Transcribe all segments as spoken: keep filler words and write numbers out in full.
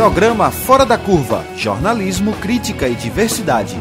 Programa Fora da Curva, jornalismo, crítica e diversidade.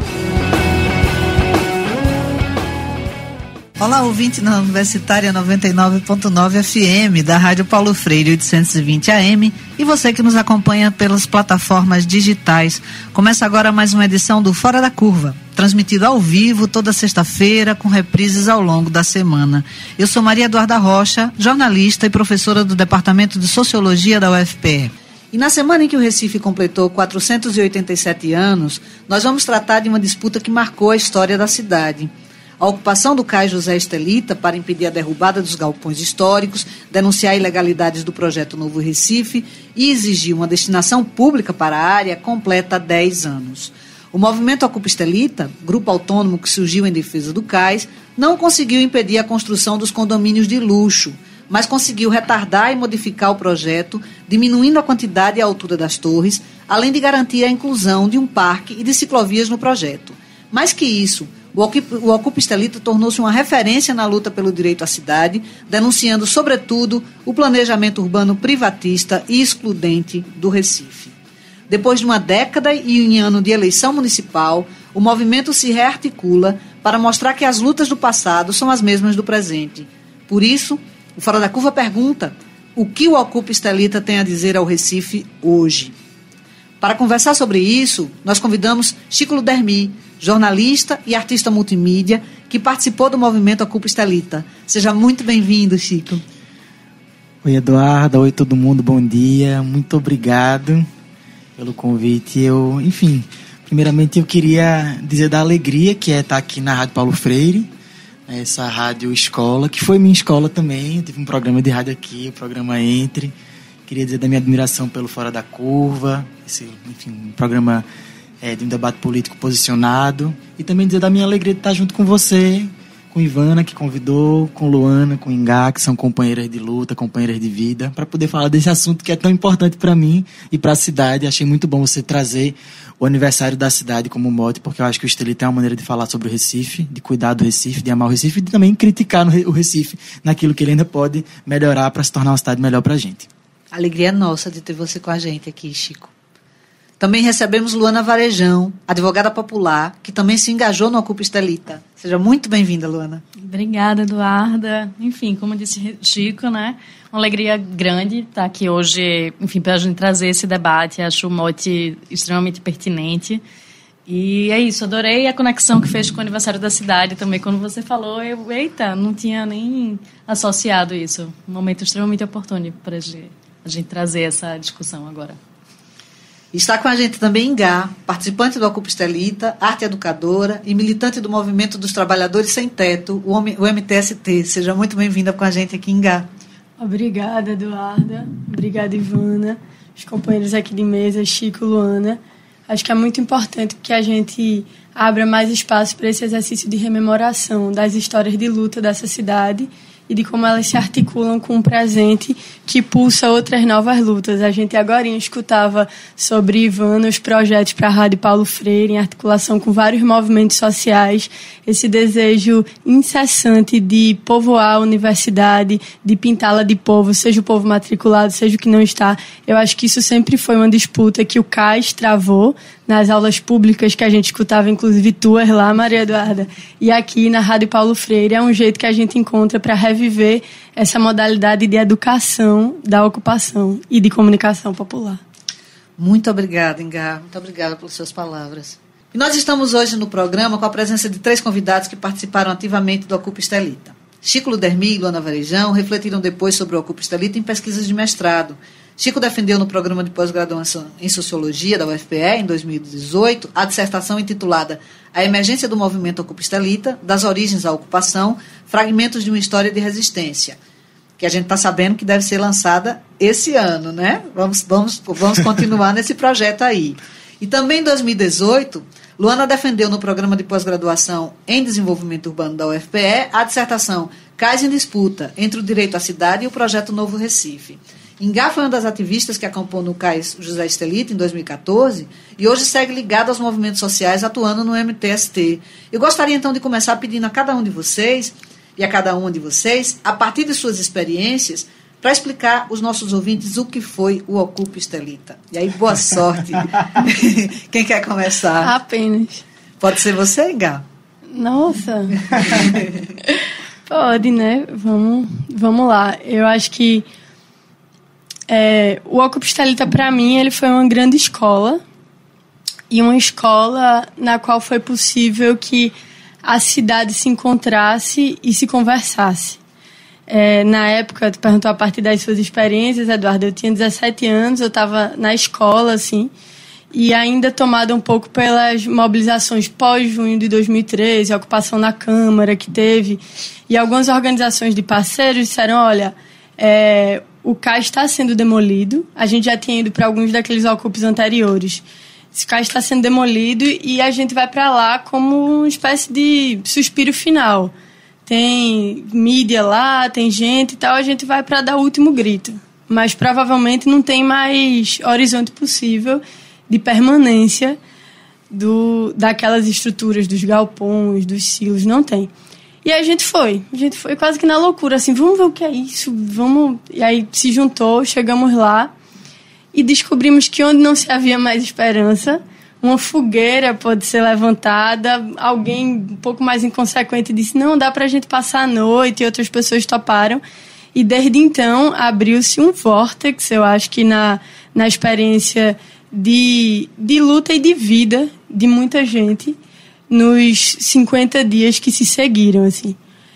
Olá, ouvinte na Universitária noventa e nove ponto nove F M, da Rádio Paulo Freire oitocentos e vinte A M, e você que nos acompanha pelas plataformas digitais. Começa agora mais uma edição do Fora da Curva, transmitido ao vivo toda sexta-feira, com reprises ao longo da semana. Eu sou Maria Eduarda Rocha, jornalista e professora do Departamento de Sociologia da U F P E. E na semana em que o Recife completou quatrocentos e oitenta e sete anos, nós vamos tratar de uma disputa que marcou a história da cidade. A ocupação do Cais José Estelita para impedir a derrubada dos galpões históricos, denunciar ilegalidades do projeto Novo Recife e exigir uma destinação pública para a área completa dez anos. O movimento Ocupa Estelita, grupo autônomo que surgiu em defesa do cais, não conseguiu impedir a construção dos condomínios de luxo, mas conseguiu retardar e modificar o projeto, diminuindo a quantidade e a altura das torres, além de garantir a inclusão de um parque e de ciclovias no projeto. Mais que isso, o Ocupa Estelita tornou-se uma referência na luta pelo direito à cidade, denunciando, sobretudo, o planejamento urbano privatista e excludente do Recife. Depois de uma década e um ano de eleição municipal, o movimento se rearticula para mostrar que as lutas do passado são as mesmas do presente. Por isso, o Fora da Curva pergunta: o que o Ocupa Estelita tem a dizer ao Recife hoje? Para conversar sobre isso, nós convidamos Chico Ludermi, jornalista e artista multimídia, que participou do movimento Ocupa Estelita. Seja muito bem-vindo, Chico. Oi, Eduarda. Oi, todo mundo. Bom dia. Muito obrigado pelo convite. Eu, enfim, primeiramente eu queria dizer da alegria que é estar aqui na Rádio Paulo Freire, essa rádio escola, que foi minha escola também. Eu tive um programa de rádio aqui, o programa Entre. Queria dizer da minha admiração pelo Fora da Curva, esse, enfim, um programa é, de um debate político posicionado. E também dizer da minha alegria de estar junto com você, com Ivana, que convidou, com Luana, com Ingá, que são companheiras de luta, companheiras de vida, para poder falar desse assunto que é tão importante para mim e para a cidade. Achei muito bom você trazer o aniversário da cidade como mote, porque eu acho que o Estelita é uma maneira de falar sobre o Recife, de cuidar do Recife, de amar o Recife e de também criticar o Recife naquilo que ele ainda pode melhorar para se tornar uma cidade melhor para a gente. A alegria é nossa de ter você com a gente aqui, Chico. Também recebemos Luana Varejão, advogada popular, que também se engajou no Ocupa Estelita. Seja muito bem-vinda, Luana. Obrigada, Eduarda. Enfim, como disse Chico, né? Uma alegria grande estar aqui hoje, enfim, para a gente trazer esse debate. Acho o mote extremamente pertinente. E é isso, adorei a conexão que fez com o aniversário da cidade também. Quando você falou, eu, eita, não tinha nem associado isso. Um momento extremamente oportuno para a gente trazer essa discussão agora. Está com a gente também Ingá, participante do Ocupa Estelita, arte educadora e militante do Movimento dos Trabalhadores Sem Teto, o M T S T. Seja muito bem-vinda com a gente aqui, Ingá. Obrigada, Eduarda. Obrigada, Ivana. Os companheiros aqui de mesa, Chico, Luana. Acho que é muito importante que a gente abra mais espaço para esse exercício de rememoração das histórias de luta dessa cidade e de como elas se articulam com um presente que pulsa outras novas lutas. A gente agora escutava sobre Ivana, os projetos para a Rádio Paulo Freire, em articulação com vários movimentos sociais, esse desejo incessante de povoar a universidade, de pintá-la de povo, seja o povo matriculado, seja o que não está. Eu acho que isso sempre foi uma disputa que o cais travou nas aulas públicas que a gente escutava, inclusive tuas lá, Maria Eduarda. E aqui na Rádio Paulo Freire é um jeito que a gente encontra para reviver essa modalidade de educação da ocupação e de comunicação popular. Muito obrigada, Ingá. Muito obrigada pelas suas palavras. E nós estamos hoje no programa com a presença de três convidados que participaram ativamente do Ocupa Estelita. Chico Ludermi e Luana Varejão refletiram depois sobre o Ocupa Estelita em pesquisas de mestrado. Chico defendeu no programa de pós-graduação em Sociologia da U F P E, em dois mil e dezoito, a dissertação intitulada A Emergência do Movimento Ocupa Estelita, das origens à ocupação, fragmentos de uma história de resistência, que a gente está sabendo que deve ser lançada esse ano, né? Vamos, vamos, vamos continuar nesse projeto aí. E também em dois mil e dezoito, Luana defendeu no programa de pós-graduação em Desenvolvimento Urbano da U F P E a dissertação Cais em Disputa, entre o Direito à Cidade e o Projeto Novo Recife. Ingá foi uma das ativistas que acampou no Cais José Estelita em dois mil e catorze e hoje segue ligada aos movimentos sociais, atuando no M T S T. Eu gostaria então de começar pedindo a cada um de vocês e a cada uma de vocês, a partir de suas experiências, para explicar aos nossos ouvintes o que foi o Ocupa Estelita. E aí, boa sorte. Quem quer começar? Apenas. Pode ser você, Gá? Nossa. Pode, né? Vamos, vamos lá. Eu acho que é, o Ocupa Estelita, para mim, ele foi uma grande escola. E uma escola na qual foi possível que a cidade se encontrasse e se conversasse. É, na época, tu perguntou a partir das suas experiências, Eduardo, eu tinha dezessete anos, eu estava na escola, assim, e ainda tomada um pouco pelas mobilizações pós-junho de dois mil e treze, a ocupação na Câmara que teve, e algumas organizações de parceiros disseram, olha, é, o C A I está sendo demolido, a gente já tinha ido para alguns daqueles ocupes anteriores, esse C A I está sendo demolido e a gente vai para lá como uma espécie de suspiro final. Tem mídia lá, tem gente e tal, a gente vai para dar o último grito. Mas provavelmente não tem mais horizonte possível de permanência do, daquelas estruturas, dos galpões, dos silos, não tem. E aí a gente foi, a gente foi quase que na loucura, assim, vamos ver o que é isso, vamos... E aí se juntou, chegamos lá, e descobrimos que onde não se havia mais esperança, uma fogueira pode ser levantada, alguém um pouco mais inconsequente disse, não, dá pra gente passar a noite, e outras pessoas toparam. E desde então abriu-se um vórtex, eu acho que na, na experiência de, de luta e de vida de muita gente nos cinquenta dias que se seguiram, assim.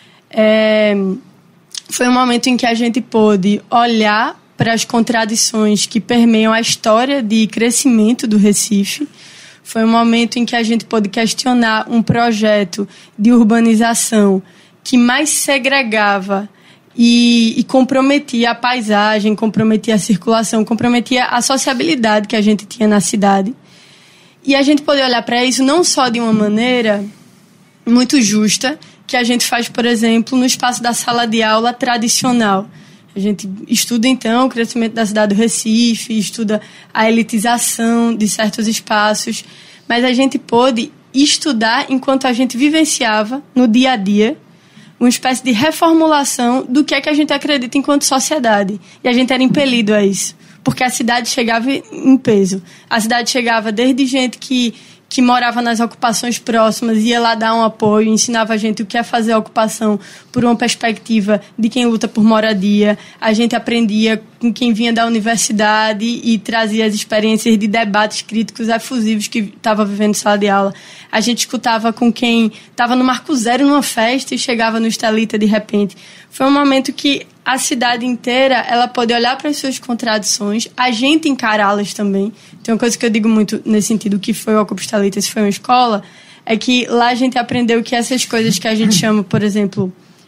É, foi um momento em que a gente pôde olhar para as contradições que permeiam a história de crescimento do Recife. Foi um momento em que a gente pôde questionar um projeto de urbanização que mais segregava e, e comprometia a paisagem, comprometia a circulação, comprometia a sociabilidade que a gente tinha na cidade. E a gente poder olhar para isso não só de uma maneira muito justa, que a gente faz, por exemplo, no espaço da sala de aula tradicional. A gente estuda, então, o crescimento da cidade do Recife, estuda a elitização de certos espaços, mas a gente pôde estudar enquanto a gente vivenciava, no dia a dia, uma espécie de reformulação do que é que a gente acredita enquanto sociedade. E a gente era impelido a isso, porque a cidade chegava em peso. A cidade chegava desde gente que... que morava nas ocupações próximas, ia lá dar um apoio, ensinava a gente o que é fazer a ocupação por uma perspectiva de quem luta por moradia. A gente aprendia com quem vinha da universidade e trazia as experiências de debates críticos efusivos que estava vivendo em sala de aula. A gente escutava com quem estava no Marco Zero numa festa e chegava no Estelita de repente. Foi um momento que a cidade inteira ela pode olhar para as suas contradições, a gente encará-las também. Tem uma coisa que eu digo muito nesse sentido, que foi o Ocupa Estelita, se foi uma escola, é que lá a gente aprendeu que essas coisas que a gente chama, por exemplo,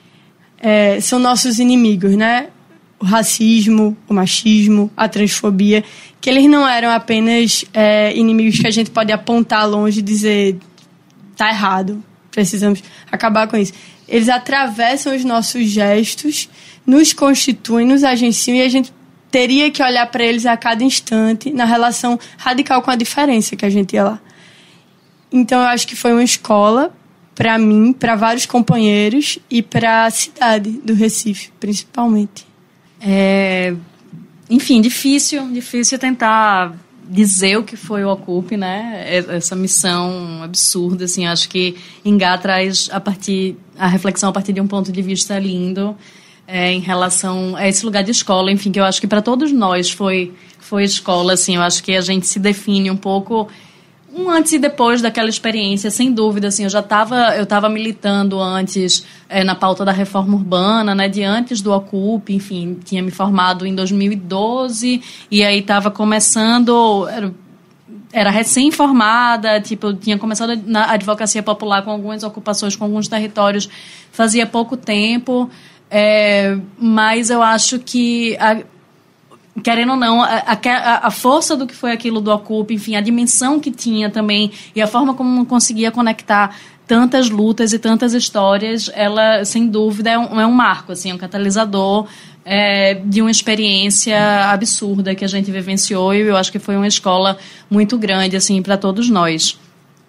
é, são nossos inimigos, né? O racismo, o machismo, a transfobia, que eles não eram apenas é, inimigos que a gente pode apontar longe e dizer tá errado, precisamos acabar com isso. Eles atravessam os nossos gestos, nos constituem, nos agenciam e a gente teria que olhar para eles a cada instante na relação radical com a diferença que a gente ia lá. Então, eu acho que foi uma escola para mim, para vários companheiros e para a cidade do Recife, principalmente. É, enfim, difícil, difícil tentar dizer o que foi o Ocupe, né? Essa missão absurda, assim, acho que Ingá traz a partir a reflexão a partir de um ponto de vista lindo. É, em relação a esse lugar de escola, enfim, que eu acho que para todos nós foi, foi escola, assim, eu acho que a gente se define um pouco um antes e depois daquela experiência, sem dúvida, assim, eu já estava eu estava militando antes é, na pauta da reforma urbana, né, de antes do Ocupe, enfim, tinha me formado em dois mil e doze e aí estava começando, era, era recém-formada, tipo, eu tinha começado na advocacia popular com algumas ocupações, com alguns territórios, fazia pouco tempo. É, mas eu acho que, a, querendo ou não, a, a, a força do que foi aquilo do Ocupe, enfim, a dimensão que tinha também e a forma como conseguia conectar tantas lutas e tantas histórias, ela, sem dúvida, é um, é um marco, assim, é um catalisador é, de uma experiência absurda que a gente vivenciou e eu acho que foi uma escola muito grande, assim, para todos nós.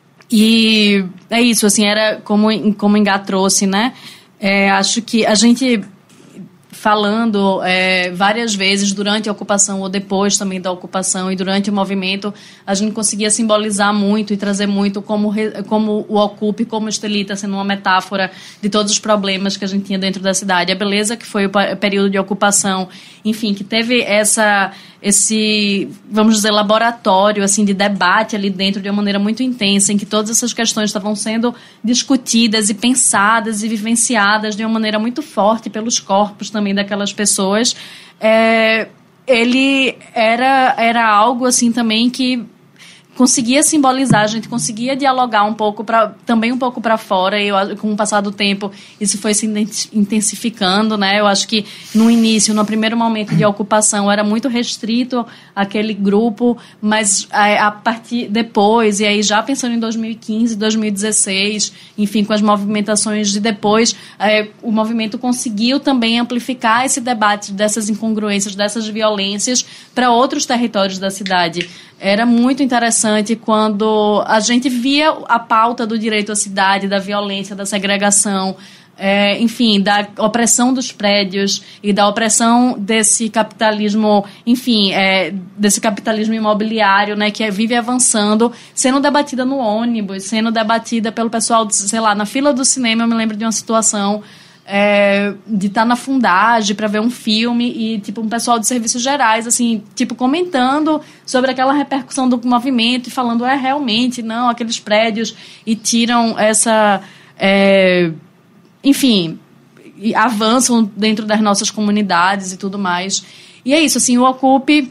E é isso, assim, era como, como Ingá trouxe, né? É, acho que a gente falando é, várias vezes durante a ocupação ou depois também da ocupação e durante o movimento, a gente conseguia simbolizar muito e trazer muito como, como o Ocupe, como Estelita, sendo uma metáfora de todos os problemas que a gente tinha dentro da cidade. A beleza que foi o período de ocupação, enfim, que teve essa, esse, vamos dizer, laboratório assim, de debate ali dentro de uma maneira muito intensa, em que todas essas questões estavam sendo discutidas e pensadas e vivenciadas de uma maneira muito forte pelos corpos também daquelas pessoas. É, ele era, era algo assim também que conseguia simbolizar, a gente conseguia dialogar um pouco, pra, também um pouco para fora, e eu, com o passar do tempo isso foi se intensificando, né? Eu acho que no início, no primeiro momento de ocupação, era muito restrito aquele grupo, mas a, a partir depois, e aí já pensando em dois mil e quinze, dois mil e dezesseis, enfim, com as movimentações de depois, é, o movimento conseguiu também amplificar esse debate dessas incongruências, dessas violências para outros territórios da cidade. Era muito interessante quando a gente via a pauta do direito à cidade, da violência, da segregação, é, enfim, da opressão dos prédios e da opressão desse capitalismo, enfim, é, desse capitalismo imobiliário, né, que vive avançando, sendo debatida no ônibus, sendo debatida pelo pessoal, sei lá, na fila do cinema. Eu me lembro de uma situação É, de estar na Fundagem para ver um filme e, tipo, um pessoal de serviços gerais, assim, tipo, comentando sobre aquela repercussão do movimento e falando, é, realmente, não, aqueles prédios, e tiram essa, é, enfim, avançam dentro das nossas comunidades e tudo mais. E é isso, assim, o Ocupe,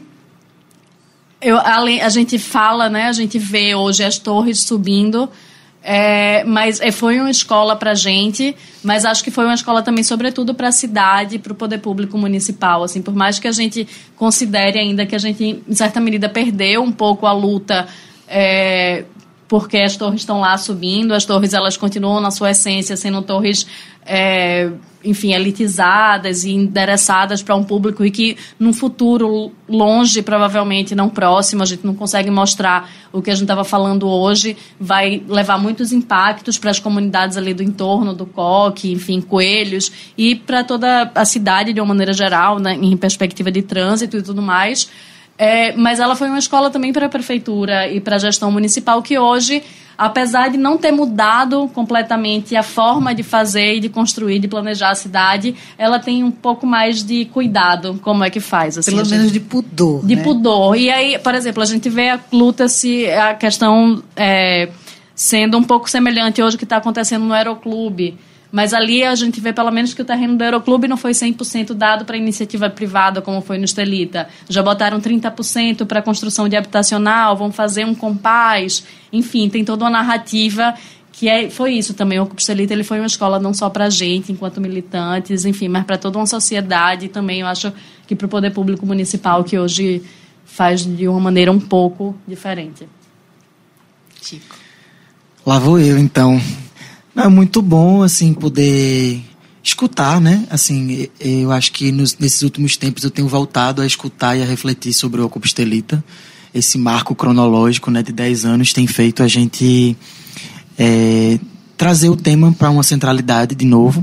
eu, a, a gente fala, né, a gente vê hoje as torres subindo. É, mas é, foi uma escola para a gente, mas acho que foi uma escola também, sobretudo, para a cidade, para o poder público municipal. Assim, por mais que a gente considere ainda que a gente, em certa medida, perdeu um pouco a luta, é, porque as torres estão lá subindo, as torres elas continuam na sua essência sendo torres, é, enfim, elitizadas e endereçadas para um público e que num futuro longe, provavelmente não próximo, a gente não consegue mostrar o que a gente estava falando hoje, vai levar muitos impactos para as comunidades ali do entorno do Coque, enfim, Coelhos, e para toda a cidade de uma maneira geral, né, em perspectiva de trânsito e tudo mais. É, mas ela foi uma escola também para a prefeitura e para a gestão municipal, que hoje, apesar de não ter mudado completamente a forma de fazer e de construir, de planejar a cidade, ela tem um pouco mais de cuidado, como é que faz. Assim, Pelo gente, menos de pudor. De né? pudor. E aí, por exemplo, a gente vê a luta, se a questão é, sendo um pouco semelhante hoje ao que está acontecendo no Aeroclube. Mas ali a gente vê, pelo menos, que o terreno do Aeroclube não foi cem por cento dado para iniciativa privada, como foi no Estelita. Já botaram trinta por cento para construção de habitacional, vão fazer um compás. Enfim, tem toda uma narrativa que é, foi isso também. O Ocupe Estelita, ele foi uma escola não só para a gente, enquanto militantes, enfim, mas para toda uma sociedade. E também eu acho que para o poder público municipal, que hoje faz de uma maneira um pouco diferente. Chico. Lá vou eu, então. É muito bom, assim, poder escutar, né? Assim, eu acho que nos, nesses últimos tempos eu tenho voltado a escutar e a refletir sobre o Ocupe Estelita. Esse marco cronológico, né, de dez anos tem feito a gente é, trazer o tema para uma centralidade de novo.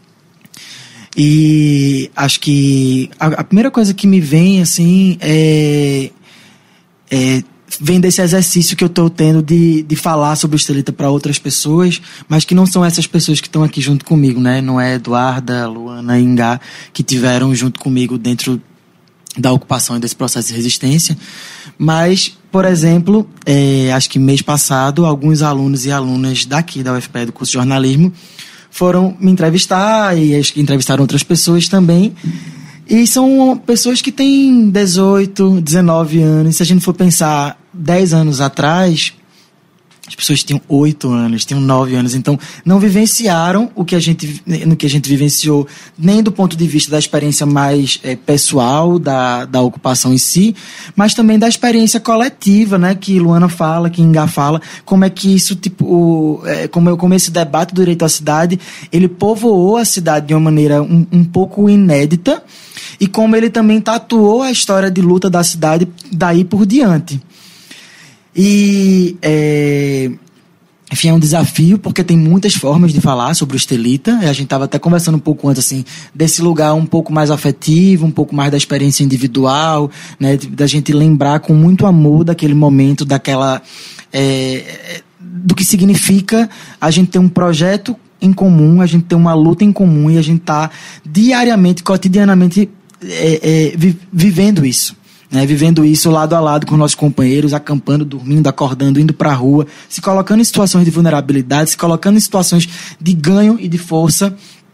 E acho que a, a primeira coisa que me vem, assim, é... é vem desse exercício que eu estou tendo de, de falar sobre o Estelita para outras pessoas, mas que não são essas pessoas que estão aqui junto comigo, né? Não é Eduarda, Luana e Ingá que tiveram junto comigo dentro da ocupação e desse processo de resistência. Mas, por exemplo, é, acho que mês passado, alguns alunos e alunas daqui da U F P E do curso de jornalismo foram me entrevistar e entrevistaram outras pessoas também. E são pessoas que têm dezoito, dezenove anos. Se a gente for pensar dez anos atrás, as pessoas tinham oito anos, tinham nove anos. Então, não vivenciaram o que a gente, no que a gente vivenciou, nem do ponto de vista da experiência mais é, pessoal da, da ocupação em si, mas também da experiência coletiva, né? Que Luana fala, que Ingá fala, como é que isso, tipo, é, como, como esse debate do direito à cidade, ele povoou a cidade de uma maneira um, um pouco inédita, e como ele também tatuou a história de luta da cidade daí por diante. E é, Enfim, é um desafio, porque tem muitas formas de falar sobre o Estelita. A gente estava até conversando um pouco antes, assim, desse lugar um pouco mais afetivo, um pouco mais da experiência individual, né, da gente lembrar com muito amor daquele momento, daquela, é, do que significa a gente ter um projeto em comum, a gente ter uma luta em comum e a gente tá diariamente, cotidianamente, é, é, vi, vivendo isso. Né, vivendo isso lado a lado com nossos companheiros, acampando, dormindo, acordando, indo para a rua, se colocando em situações de vulnerabilidade, se colocando em situações de ganho e de força.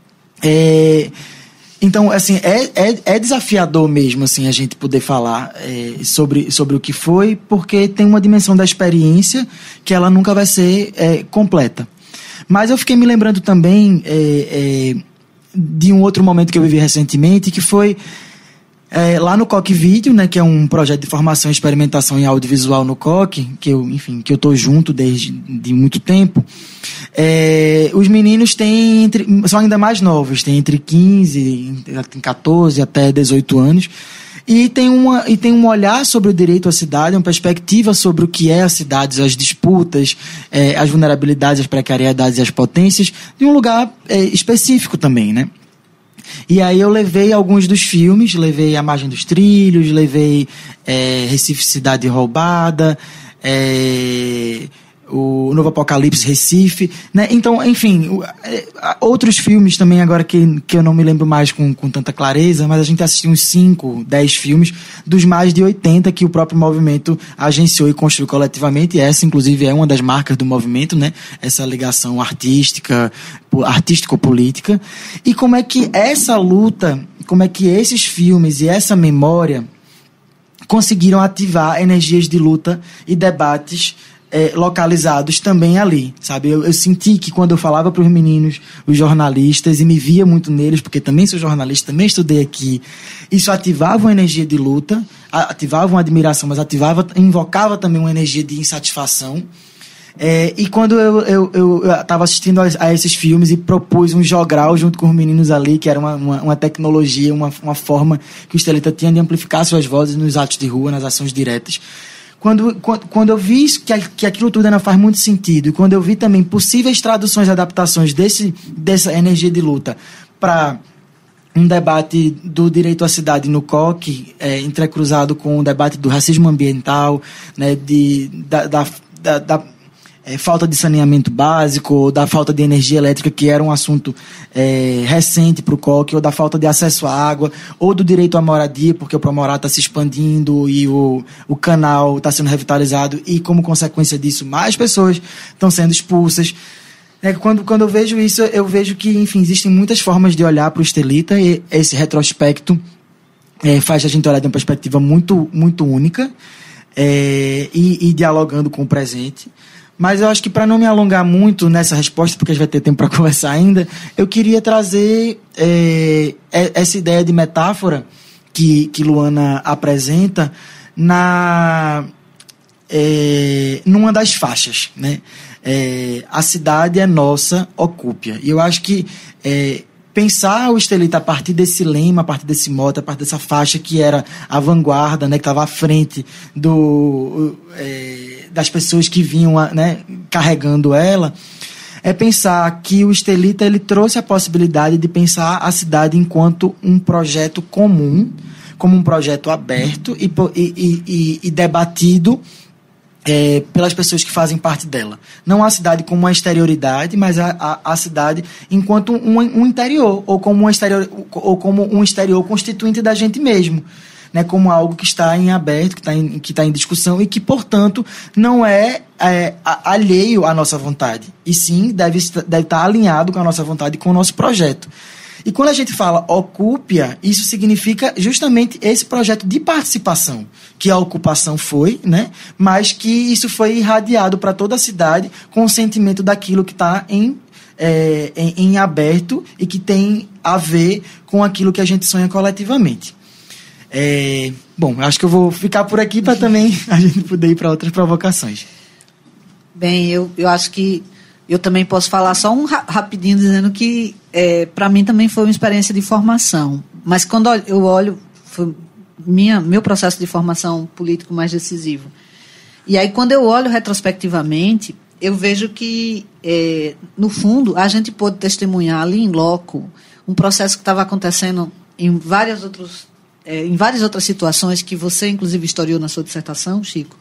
É, então, assim, é, é, é desafiador mesmo, assim, a gente poder falar é, sobre, sobre o que foi, porque tem uma dimensão da experiência que ela nunca vai ser é, completa. Mas eu fiquei me lembrando também é, é, de um outro momento que eu vivi recentemente, que foi É, lá no Coque Vídeo, né, que é um projeto de formação e experimentação em audiovisual no Coque, que eu, enfim, que eu tô junto desde de muito tempo. É, os meninos têm entre, são ainda mais novos, têm entre quinze, quatorze até dezoito anos, e tem, uma, e tem um olhar sobre o direito à cidade, uma perspectiva sobre o que é a cidade, as disputas, é, as vulnerabilidades, as precariedades e as potências, de um lugar é, específico também, né? E aí eu levei alguns dos filmes, levei A Margem dos Trilhos, levei é, Recife Cidade Roubada, é, o Novo Apocalipse Recife, né? Então, enfim, outros filmes também agora que, que eu não me lembro mais com, com tanta clareza, mas a gente assistiu uns cinco, dez filmes dos mais de oitenta que o próprio movimento agenciou e construiu coletivamente, e essa inclusive é uma das marcas do movimento, né? Essa ligação artística, artístico-política, e como é que essa luta, como é que esses filmes e essa memória conseguiram ativar energias de luta e debates É, localizados também ali, sabe? Eu, eu senti que quando eu falava para os meninos, os jornalistas, e me via muito neles, porque também sou jornalista, também estudei aqui, isso ativava uma energia de luta, ativava uma admiração, mas ativava, invocava também uma energia de insatisfação. É, e quando eu estava assistindo a, a esses filmes e propus um jogral junto com os meninos ali, que era uma, uma, uma tecnologia, uma, uma forma que o Estelita tinha de amplificar suas vozes nos atos de rua, nas ações diretas. Quando, quando, quando eu vi que, que aquilo tudo ainda faz muito sentido, e quando eu vi também possíveis traduções e adaptações desse, dessa energia de luta para um debate do direito à cidade no Coque, é, entrecruzado com o debate do racismo ambiental, né, de, da, da, da, da é, falta de saneamento básico, ou da falta de energia elétrica, que era um assunto é, recente para o Coque, ou da falta de acesso à água, ou do direito à moradia, porque o Promorá está se expandindo e o, o canal está sendo revitalizado, e como consequência disso, mais pessoas estão sendo expulsas. É, quando, quando eu vejo isso, eu vejo que, enfim, existem muitas formas de olhar para o Estelita, e esse retrospecto é, faz a gente olhar de uma perspectiva muito, muito única, é, e, e dialogando com o presente. Mas eu acho que, para não me alongar muito nessa resposta, porque a gente vai ter tempo para conversar ainda, eu queria trazer é, essa ideia de metáfora que, que Luana apresenta na, é, numa das faixas, né? É, a cidade é nossa, ocúpia. E eu acho que é, pensar o Estelita a partir desse lema, a partir desse mote, a partir dessa faixa que era a vanguarda, né, que estava à frente do, é, das pessoas que vinham, né, carregando ela, é pensar que o Estelita ele trouxe a possibilidade de pensar a cidade enquanto um projeto comum, como um projeto aberto e, e, e, e debatido É, pelas pessoas que fazem parte dela. Não a cidade como uma exterioridade, mas a, a, a cidade enquanto um, um interior, ou como um exterior, ou como um exterior constituinte da gente mesmo, né? Como algo que está em aberto, que está em, que está em discussão e que, portanto, não é, é alheio à nossa vontade, e sim deve, deve estar alinhado com a nossa vontade e com o nosso projeto. E quando a gente fala ocúpia, isso significa justamente esse projeto de participação, que a ocupação foi, né? Mas que isso foi irradiado para toda a cidade com o sentimento daquilo que está em, é, em, em aberto e que tem a ver com aquilo que a gente sonha coletivamente. É, bom, acho que eu vou ficar por aqui para também a gente poder ir para outras provocações. Bem, eu, eu acho que eu também posso falar só um ra- rapidinho dizendo que é, para mim também foi uma experiência de formação, mas quando eu olho foi minha, meu processo de formação político mais decisivo, e aí quando eu olho retrospectivamente eu vejo que, é, no fundo, a gente pôde testemunhar ali em loco um processo que estava acontecendo em várias, outros, é, em várias outras situações que você, inclusive, historiou na sua dissertação, Chico,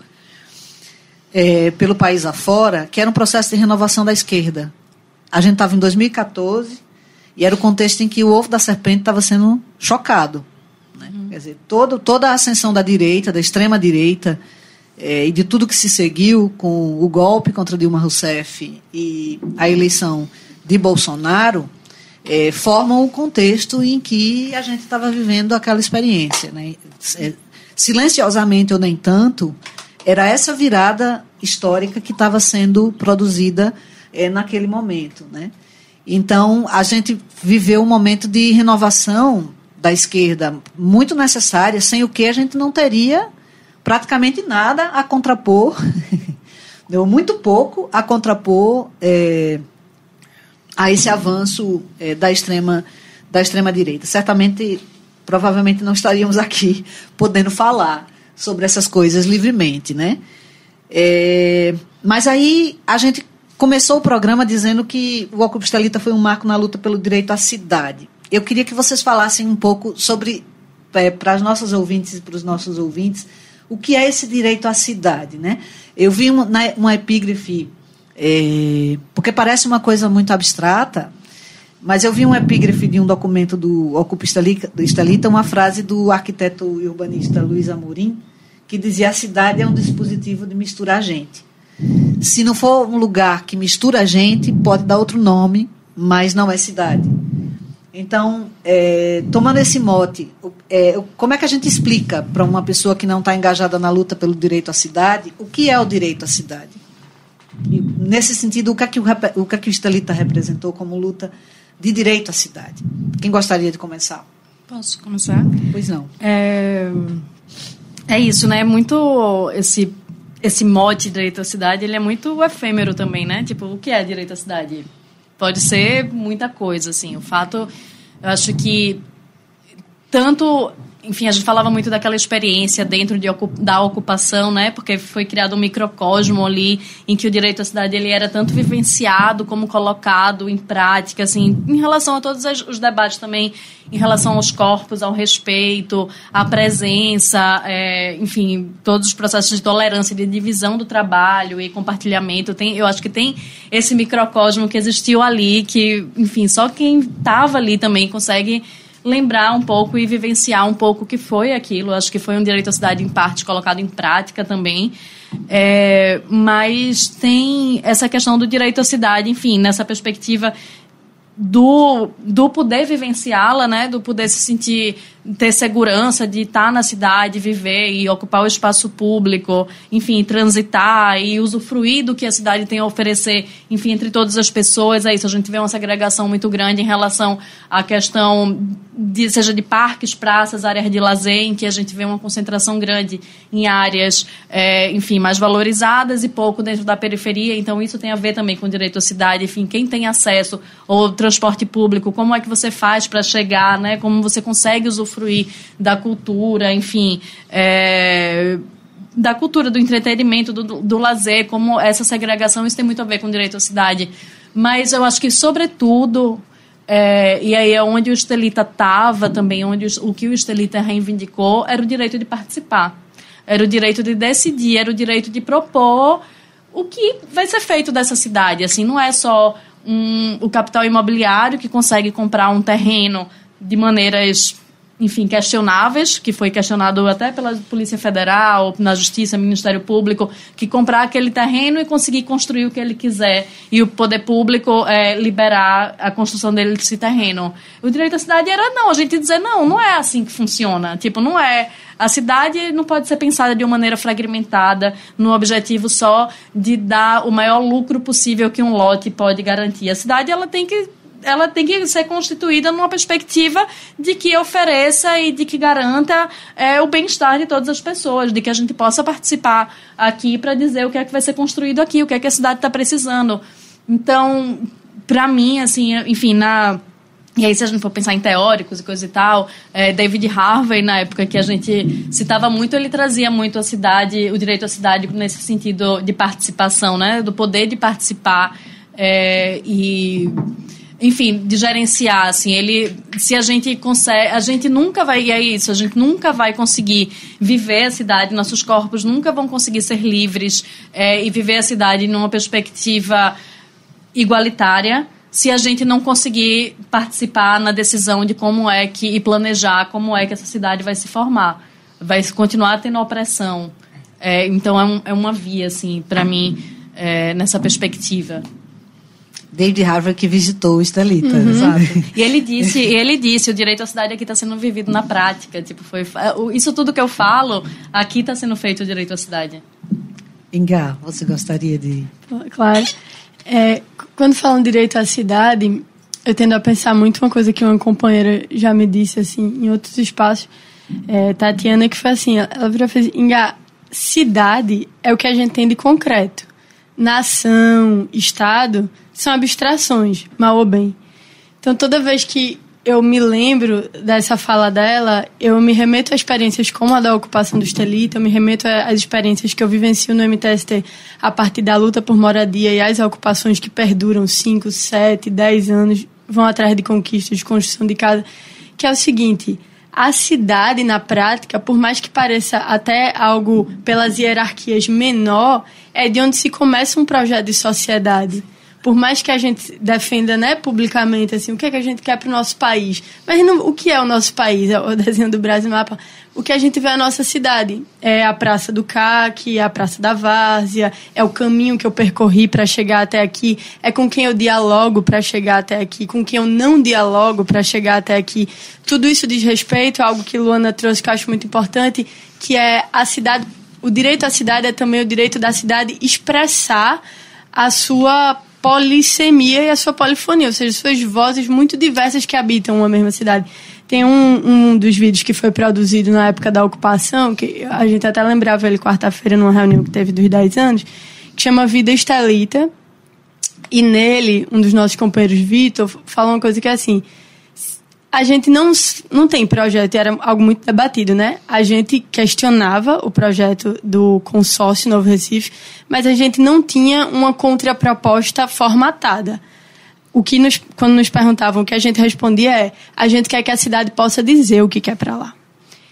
é, pelo país afora, que era um processo de renovação da esquerda. A gente estava em dois mil e catorze e era o contexto em que o ovo da serpente estava sendo chocado. Né? Uhum. Quer dizer, todo, toda a ascensão da direita, da extrema-direita, É, e de tudo que se seguiu com o golpe contra Dilma Rousseff e a eleição de Bolsonaro, é, formam o contexto em que a gente estava vivendo aquela experiência. Né? É, silenciosamente ou nem tanto, era essa virada histórica que estava sendo produzida é, naquele momento. Né? Então, a gente viveu um momento de renovação da esquerda muito necessária, sem o que a gente não teria praticamente nada a contrapor, deu muito pouco a contrapor é, a esse avanço é, da extrema, da extrema direita. Certamente, provavelmente não estaríamos aqui podendo falar sobre essas coisas livremente, né? É, mas aí a gente começou o programa dizendo que o Ocupa Estelita foi um marco na luta pelo direito à cidade. Eu queria que vocês falassem um pouco sobre, é, para as nossas ouvintes e para os nossos ouvintes, o que é esse direito à cidade, né? Eu vi uma, uma epígrafe, é, porque parece uma coisa muito abstrata, mas eu vi uma epígrafe de um documento do Ocupa Estelita, uma frase do arquiteto e urbanista Luiz Amorim, que dizia: a cidade é um dispositivo de misturar gente. Se não for um lugar que mistura a gente, pode dar outro nome, mas não é cidade. Então, é, tomando esse mote, é, como é que a gente explica para uma pessoa que não está engajada na luta pelo direito à cidade o que é o direito à cidade? E, nesse sentido, o que é que o, o, que é que o Estelita representou como luta de direito à cidade? Quem gostaria de começar? Posso começar? Pois não. É, é isso, né? Muito esse, esse mote de direito à cidade, ele é muito efêmero também, né? Tipo, o que é direito à cidade? Pode ser muita coisa, assim. O fato, eu acho que tanto... Enfim, a gente falava muito daquela experiência dentro de, da ocupação, né? Porque foi criado um microcosmo ali em que o direito à cidade ele era tanto vivenciado como colocado em prática, assim, em relação a todos os debates também, em relação aos corpos, ao respeito, à presença, é, enfim, todos os processos de tolerância, de divisão do trabalho e compartilhamento. Tem, eu acho que tem esse microcosmo que existiu ali, que, enfim, só quem estava ali também consegue lembrar um pouco e vivenciar um pouco o que foi aquilo. Acho que foi um direito à cidade, em parte, colocado em prática também. É, mas tem essa questão do direito à cidade, enfim, nessa perspectiva do, do poder vivenciá-la, né? Do poder se sentir, ter segurança de estar na cidade, viver e ocupar o espaço público, enfim, transitar e usufruir do que a cidade tem a oferecer, enfim, entre todas as pessoas. É isso, a gente vê uma segregação muito grande em relação à questão, de, seja de parques, praças, áreas de lazer, em que a gente vê uma concentração grande em áreas, é, enfim, mais valorizadas e pouco dentro da periferia. Então, isso tem a ver também com o direito à cidade, enfim, quem tem acesso ao transporte público, como é que você faz para chegar, né? Como você consegue usufruir fruir da cultura, enfim, é, da cultura, do entretenimento, do, do, do lazer, como essa segregação, isso tem muito a ver com o direito à cidade. Mas eu acho que, sobretudo, é, e aí é onde o Estelita estava também, onde o, o que o Estelita reivindicou, era o direito de participar, era o direito de decidir, era o direito de propor o que vai ser feito dessa cidade. Assim, não é só um, o capital imobiliário que consegue comprar um terreno de maneiras, enfim, questionáveis, que foi questionado até pela Polícia Federal, na Justiça, Ministério Público, que comprar aquele terreno e conseguir construir o que ele quiser, e o poder público é, liberar a construção desse terreno. O direito à cidade era, não, a gente dizer, não, não é assim que funciona. Tipo, não é... A cidade não pode ser pensada de uma maneira fragmentada, no objetivo só de dar o maior lucro possível que um lote pode garantir. A cidade, ela tem que ela tem que ser constituída numa perspectiva de que ofereça e de que garanta é, o bem-estar de todas as pessoas, de que a gente possa participar aqui para dizer o que é que vai ser construído aqui, o que é que a cidade está precisando. Então, para mim, assim, enfim, na, E aí, se a gente for pensar em teóricos e coisa e tal, é, David Harvey, na época que a gente citava muito, ele trazia muito a cidade, o direito à cidade nesse sentido de participação, né? Do poder de participar é, e... enfim, de gerenciar, assim, ele, se a gente consegue, a gente nunca vai, e é isso, a gente nunca vai conseguir viver a cidade, nossos corpos nunca vão conseguir ser livres é, e viver a cidade numa perspectiva igualitária, se a gente não conseguir participar na decisão de como é que, e planejar como é que essa cidade vai se formar, vai continuar tendo opressão. É, então, é, um, é uma via, assim, para mim, é, nessa perspectiva. David Harvey que visitou o Estelita, uhum. Exato. E ele disse, e ele disse, o direito à cidade aqui está sendo vivido na prática. Tipo, foi, isso tudo que eu falo, aqui está sendo feito o direito à cidade. Inga, você gostaria de... Claro. É, quando falam direito à cidade, eu tendo a pensar muito uma coisa que uma companheira já me disse, assim, em outros espaços, é, Tatiana, que foi assim, ela virou e fez, Inga, cidade é o que a gente tem de concreto. Nação, Estado, são abstrações, mal ou bem. Então, toda vez que eu me lembro dessa fala dela, eu me remeto a experiências como a da ocupação do Estelita, eu me remeto às experiências que eu vivencio no M T S T a partir da luta por moradia e as ocupações que perduram cinco, sete, dez anos, vão atrás de conquistas, de construção de casa, que é o seguinte... A cidade, na prática, por mais que pareça até algo pelas hierarquias menor, é de onde se começa um projeto de sociedade. Por mais que a gente defenda, né, publicamente assim, o que é que a gente quer para o nosso país. Mas não, o que é o nosso país? É o desenho do Brasil Mapa. O que a gente vê é a nossa cidade. É a Praça do C A C, é a Praça da Várzea, é o caminho que eu percorri para chegar até aqui, é com quem eu dialogo para chegar até aqui, com quem eu não dialogo para chegar até aqui. Tudo isso diz respeito a algo que Luana trouxe que eu acho muito importante, que é a cidade. O direito à cidade é também o direito da cidade expressar a sua polissemia e a sua polifonia, ou seja, suas vozes muito diversas que habitam uma mesma cidade. Tem um, um dos vídeos que foi produzido na época da ocupação, que a gente até lembrava ele quarta-feira numa reunião que teve dos dez anos, que chama Vida Estelita, e nele, um dos nossos companheiros, Vitor, falou uma coisa que é assim, a gente não, não tem projeto, e era algo muito debatido, né? A gente questionava o projeto do consórcio Novo Recife, mas a gente não tinha uma contraproposta formatada. O que nos, quando nos perguntavam, o que a gente respondia é, a gente quer que a cidade possa dizer o que quer para lá.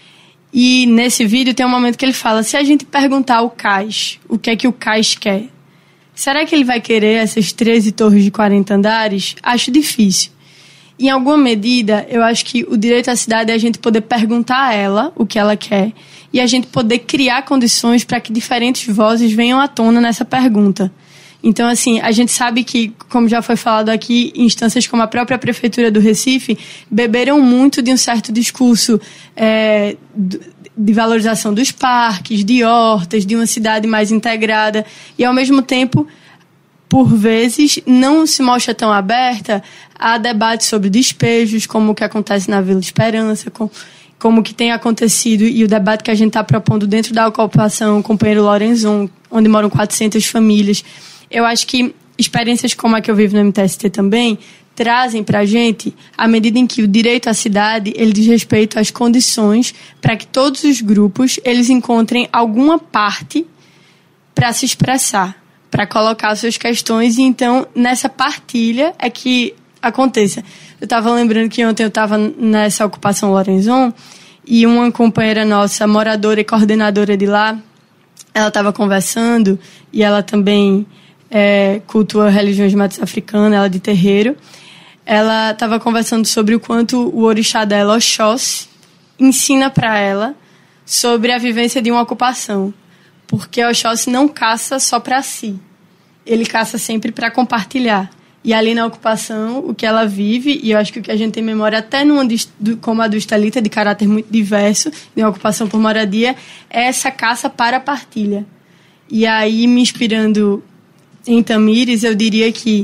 E nesse vídeo tem um momento que ele fala, se a gente perguntar ao Cais, o que é que o Cais quer, será que ele vai querer essas treze torres de quarenta andares? Acho difícil. Em alguma medida, eu acho que o direito à cidade é a gente poder perguntar a ela o que ela quer e a gente poder criar condições para que diferentes vozes venham à tona nessa pergunta. Então, assim, a gente sabe que, como já foi falado aqui, instâncias como a própria Prefeitura do Recife beberam muito de um certo discurso é, de valorização dos parques, de hortas, de uma cidade mais integrada e, ao mesmo tempo, por vezes, não se mostra tão aberta a debates sobre despejos, como o que acontece na Vila Esperança, com, como o que tem acontecido e o debate que a gente está propondo dentro da ocupação, o companheiro Lorenzon, onde moram quatrocentas famílias. Eu acho que experiências como a que eu vivo no M T S T também trazem para a gente, à medida em que o direito à cidade ele diz respeito às condições para que todos os grupos eles encontrem alguma parte para se expressar, para colocar suas questões, e então nessa partilha é que aconteça. Eu estava lembrando que ontem eu estava nessa ocupação Lorenzon e uma companheira nossa, moradora e coordenadora de lá, ela estava conversando e ela também é, cultua religiões de matriz africana, ela é de terreiro. Ela estava conversando sobre o quanto o orixá dela, Oxóssi, ensina para ela sobre a vivência de uma ocupação. Porque Oxóssi não caça só para si. Ele caça sempre para compartilhar. E ali na ocupação, o que ela vive, e eu acho que o que a gente tem memória, até numa de, como a do Estelita, de caráter muito diverso, de uma ocupação por moradia, é essa caça para a partilha. E aí, me inspirando em Tamires, eu diria que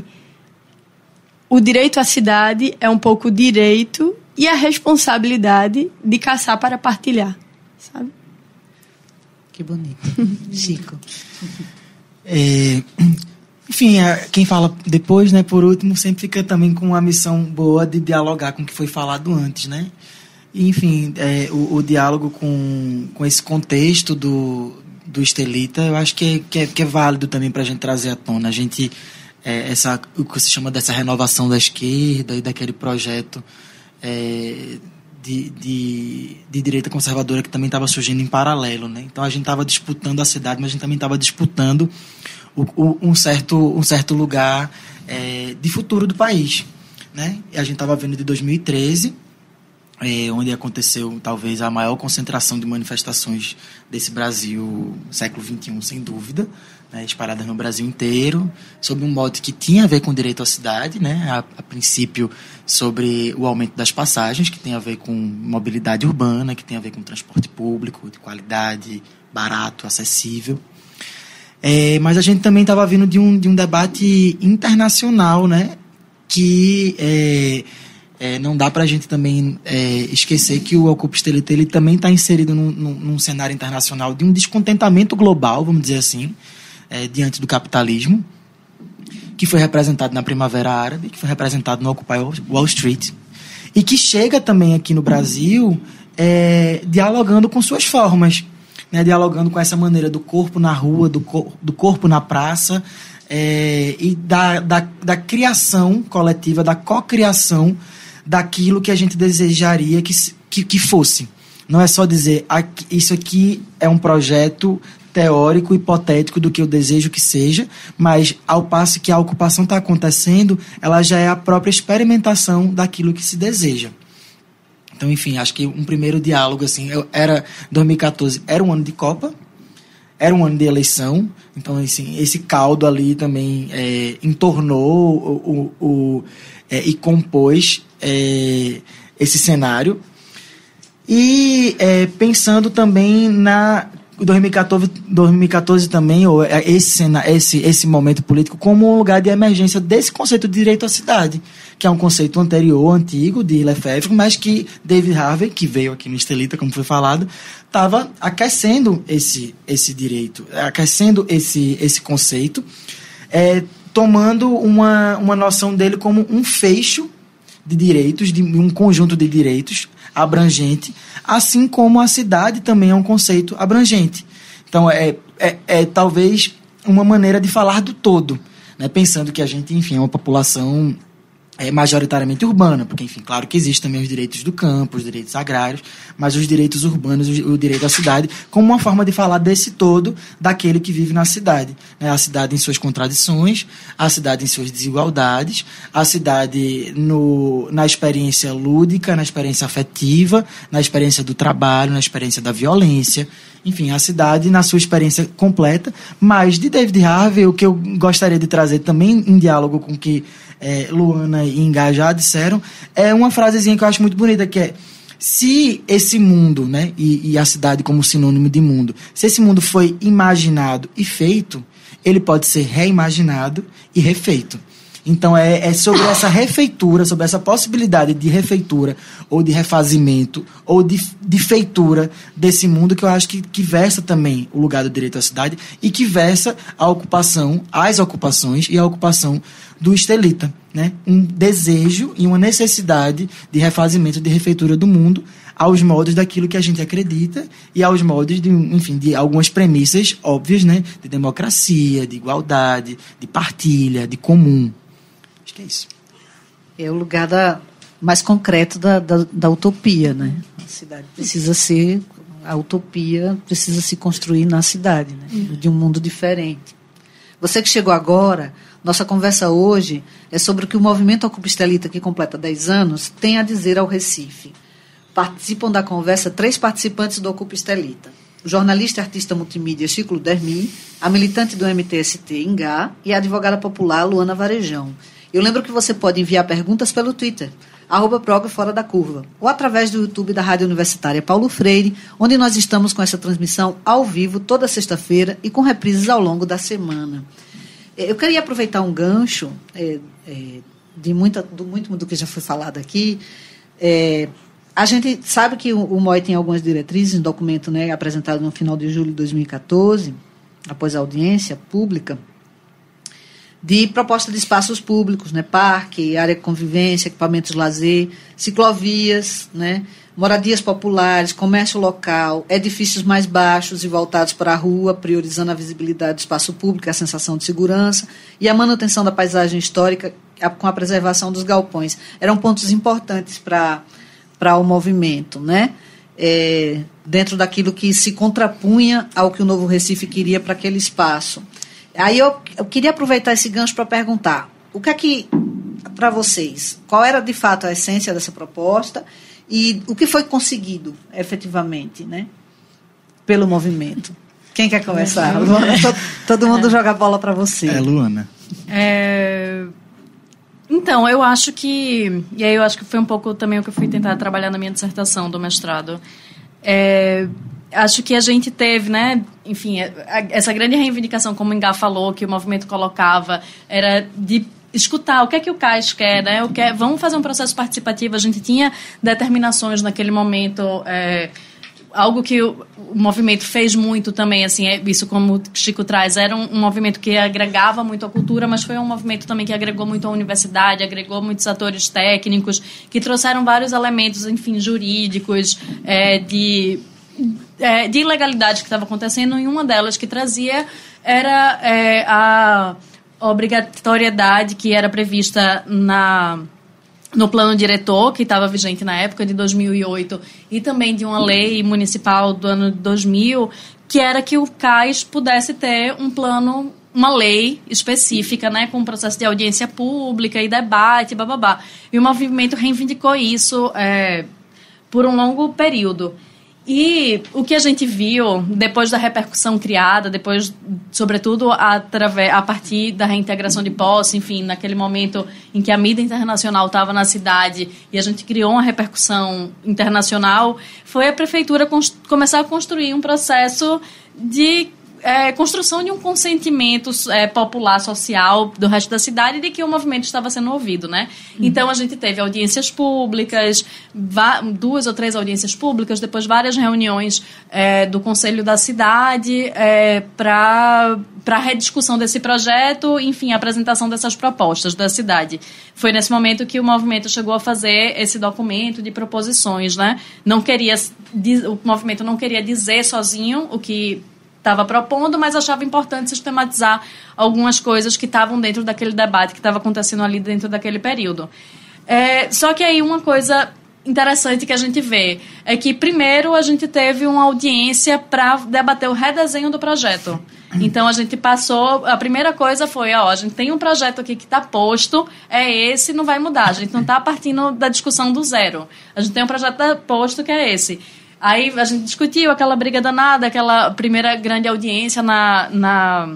o direito à cidade é um pouco o direito e a responsabilidade de caçar para partilhar, sabe? Que bonito. Chico. É, Enfim, quem fala depois, né, por último, sempre fica também com uma missão boa de dialogar com o que foi falado antes, né? E, enfim, é, o, o diálogo com, com esse contexto do, do Estelita, eu acho que é, que é, que é válido também para a gente trazer à tona. A gente, é, essa, o que se chama dessa renovação da esquerda e daquele projeto é, de, de, de direita conservadora que também estava surgindo em paralelo, né? Então a gente estava disputando a cidade, mas a gente também estava disputando o, o, um, certo, um certo lugar é, de futuro do país, né? E a gente estava vendo de dois mil e treze, é, onde aconteceu talvez a maior concentração de manifestações desse Brasil século vinte e um, sem dúvida, né, espalhadas no Brasil inteiro, sob um mote que tinha a ver com o direito à cidade, né, a, a princípio sobre o aumento das passagens, que tem a ver com mobilidade urbana, que tem a ver com transporte público de qualidade, barato, acessível. É, mas a gente também estava vindo de um, de um debate internacional, né, que é, é, não dá para a gente também é, esquecer que o Ocupa Estelita ele também está inserido num, num, num cenário internacional de um descontentamento global, vamos dizer assim, é, diante do capitalismo, que foi representado na Primavera Árabe, que foi representado no Occupy Wall Street, e que chega também aqui no Brasil é, dialogando com suas formas, né, dialogando com essa maneira do corpo na rua, do, cor, do corpo na praça, é, e da, da, da criação coletiva, da cocriação daquilo que a gente desejaria que, que, que fosse. Não é só dizer, isso aqui é um projeto teórico, hipotético do que eu desejo que seja, mas ao passo que a ocupação está acontecendo, ela já é a própria experimentação daquilo que se deseja. Então, enfim, acho que um primeiro diálogo, assim, eu, era dois mil e catorze, era um ano de Copa, era um ano de eleição, então, assim, esse caldo ali também é, entornou o, o, o, é, e compôs é, esse cenário. E é, pensando também na dois mil e catorze, dois mil e catorze também, ou esse, esse, esse momento político, como um lugar de emergência desse conceito de direito à cidade, que é um conceito anterior, antigo, de Lefebvre, mas que David Harvey, que veio aqui no Estelita, como foi falado, estava aquecendo esse, esse direito, aquecendo esse, esse conceito, é, tomando uma, uma noção dele como um fecho de direitos, de um conjunto de direitos abrangente, assim como a cidade também é um conceito abrangente. Então, é, é, é talvez uma maneira de falar do todo, né? Pensando que a gente, enfim, é uma população é, majoritariamente urbana, porque, enfim, claro que existem também os direitos do campo, os direitos agrários, mas os direitos urbanos, o direito à cidade, como uma forma de falar desse todo, daquele que vive na cidade, né? A cidade em suas contradições, a cidade em suas desigualdades, a cidade no, na experiência lúdica, na experiência afetiva, na experiência do trabalho, na experiência da violência, enfim, a cidade na sua experiência completa. Mas de David Harvey, o que eu gostaria de trazer também em diálogo com o que é, Luana e Ingá já disseram, é uma frasezinha que eu acho muito bonita, que é: se esse mundo, né, e, e a cidade como sinônimo de mundo, se esse mundo foi imaginado e feito, ele pode ser reimaginado e refeito. Então é, é sobre essa refeitura, sobre essa possibilidade de refeitura ou de refazimento ou de, de feitura desse mundo que eu acho que, que versa também o lugar do direito à cidade e que versa a ocupação, as ocupações e a ocupação do Estelita, né? Um desejo e uma necessidade de refazimento, de refeitura do mundo aos moldes daquilo que a gente acredita e aos moldes de, enfim, de algumas premissas óbvias, né? De democracia, de igualdade, de partilha, de comum. Acho que é isso. É o lugar da, mais concreto da, da, da utopia, né? A cidade precisa ser, a utopia precisa se construir na cidade, né? Uhum. De um mundo diferente. Você que chegou agora, nossa conversa hoje é sobre o que o movimento Ocupa Estelita, que completa dez anos, tem a dizer ao Recife. Participam da conversa três participantes do Ocupa Estelita: o jornalista e artista multimídia Chico Ludermi, a militante do M T S T, Ingá, e a advogada popular Luana Varejão. Eu lembro que você pode enviar perguntas pelo Twitter, arroba prog Fora da Curva, ou através do YouTube da Rádio Universitária Paulo Freire, onde nós estamos com essa transmissão ao vivo toda sexta-feira e com reprises ao longo da semana. Eu queria aproveitar um gancho é, é, de muita, do, muito do que já foi falado aqui. É, a gente sabe que o, o M O I tem algumas diretrizes, um documento, né, apresentado no final de julho de dois mil e catorze, após a audiência pública, de proposta de espaços públicos, né? Parque, área de convivência, equipamentos de lazer, ciclovias, né? Moradias populares, comércio local, edifícios mais baixos e voltados para a rua, priorizando a visibilidade do espaço público, a sensação de segurança e a manutenção da paisagem histórica com a preservação dos galpões. Eram pontos importantes para para o movimento, né? É, dentro daquilo que se contrapunha ao que o Novo Recife queria para aquele espaço. Aí eu, eu queria aproveitar esse gancho para perguntar, o que é que, para vocês, qual era de fato a essência dessa proposta e o que foi conseguido, efetivamente, né, pelo movimento? Quem quer começar? Luana, todo, todo mundo é. joga a bola para você. É, Luana. É... Então, eu acho que... E aí eu acho que foi um pouco também o que eu fui tentar trabalhar na minha dissertação do mestrado. É... Acho que a gente teve, né, enfim, essa grande reivindicação, como o Ingá falou, que o movimento colocava, era de escutar o que é que o C A S quer, né, o que é, vamos fazer um processo participativo. A gente tinha determinações naquele momento, é, algo que o, o movimento fez muito também, assim, é, isso como o Chico traz, era um, um movimento que agregava muito a cultura, mas foi um movimento também que agregou muito a universidade, agregou muitos atores técnicos, que trouxeram vários elementos, enfim, jurídicos, é, de... É, de ilegalidade que estava acontecendo, e uma delas que trazia era é, a obrigatoriedade que era prevista na, no plano diretor, que estava vigente na época de dois mil e oito, e também de uma lei municipal do ano de dois mil, que era que o C A S pudesse ter um plano, uma lei específica, né, com um processo de audiência pública e debate, bababá. E o movimento reivindicou isso é, por um longo período. E o que a gente viu, depois da repercussão criada, depois, sobretudo, através, a partir da reintegração de posse, enfim, naquele momento em que a mídia internacional estava na cidade e a gente criou uma repercussão internacional, foi a prefeitura começar a construir um processo de é, construção de um consentimento é, popular, social do resto da cidade de que o movimento estava sendo ouvido, né? Uhum. Então, a gente teve audiências públicas, duas ou três audiências públicas, depois várias reuniões é, do Conselho da Cidade é, para para a rediscussão desse projeto, enfim, a apresentação dessas propostas da cidade. Foi nesse momento que o movimento chegou a fazer esse documento de proposições, né? Não queria, o movimento não queria dizer sozinho o que estava propondo, mas achava importante sistematizar algumas coisas que estavam dentro daquele debate que estava acontecendo ali dentro daquele período. É, só que aí uma coisa interessante que a gente vê é que, primeiro, a gente teve uma audiência para debater o redesenho do projeto. Então, a gente passou... A primeira coisa foi, ó, a gente tem um projeto aqui que está posto, é esse, não vai mudar. A gente não está partindo da discussão do zero. A gente tem um projeto posto que é esse. Aí a gente discutiu aquela briga danada, aquela primeira grande audiência na... na...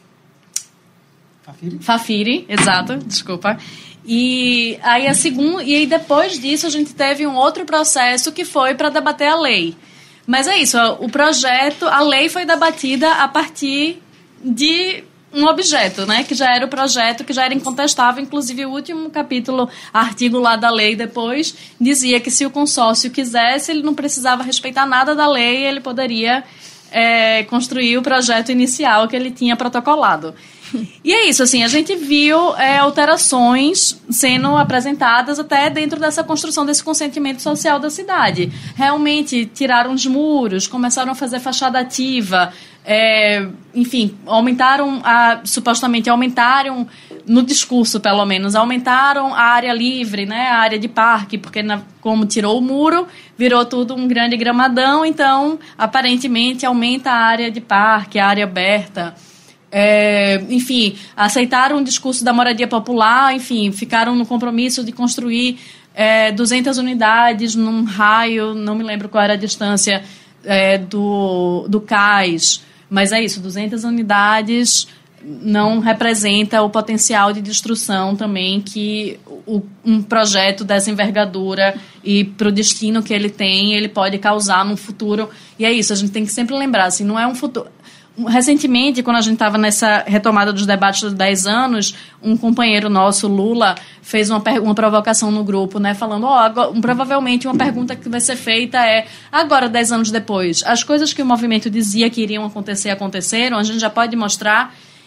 Fafiri? Fafiri, exato, desculpa. E aí, a segunda, e aí depois disso a gente teve um outro processo que foi para debater a lei. Mas é isso, o projeto, a lei foi debatida a partir de um objeto, né, que já era o projeto, que já era incontestável. Inclusive, o último capítulo, artigo lá da lei depois, dizia que se o consórcio quisesse, ele não precisava respeitar nada da lei, ele poderia é, construir o projeto inicial que ele tinha protocolado. E é isso, assim, a gente viu é, alterações sendo apresentadas até dentro dessa construção desse consentimento social da cidade. Realmente tiraram os muros, começaram a fazer fachada ativa, é, enfim, aumentaram, a, supostamente aumentaram, no discurso pelo menos, aumentaram a área livre, né, a área de parque, porque na, como tirou o muro, virou tudo um grande gramadão, então aparentemente aumenta a área de parque, a área aberta. É, enfim, aceitaram o discurso da moradia popular, enfim, ficaram no compromisso de construir é, duzentas unidades num raio, não me lembro qual era a distância é, do, do cais, mas é isso, duzentas unidades não representa o potencial de destruição também que o, um projeto dessa envergadura e para o destino que ele tem, ele pode causar no futuro. E é isso, a gente tem que sempre lembrar, assim, não é um futuro... Recentemente, quando a gente estava nessa retomada dos debates dos dez anos, um companheiro nosso, Lula, fez uma, uma provocação no grupo, né, falando, ó, agora, provavelmente uma pergunta que vai ser feita é, agora, dez anos depois, as coisas que o movimento dizia que iriam acontecer, aconteceram, a gente já pode mostrar.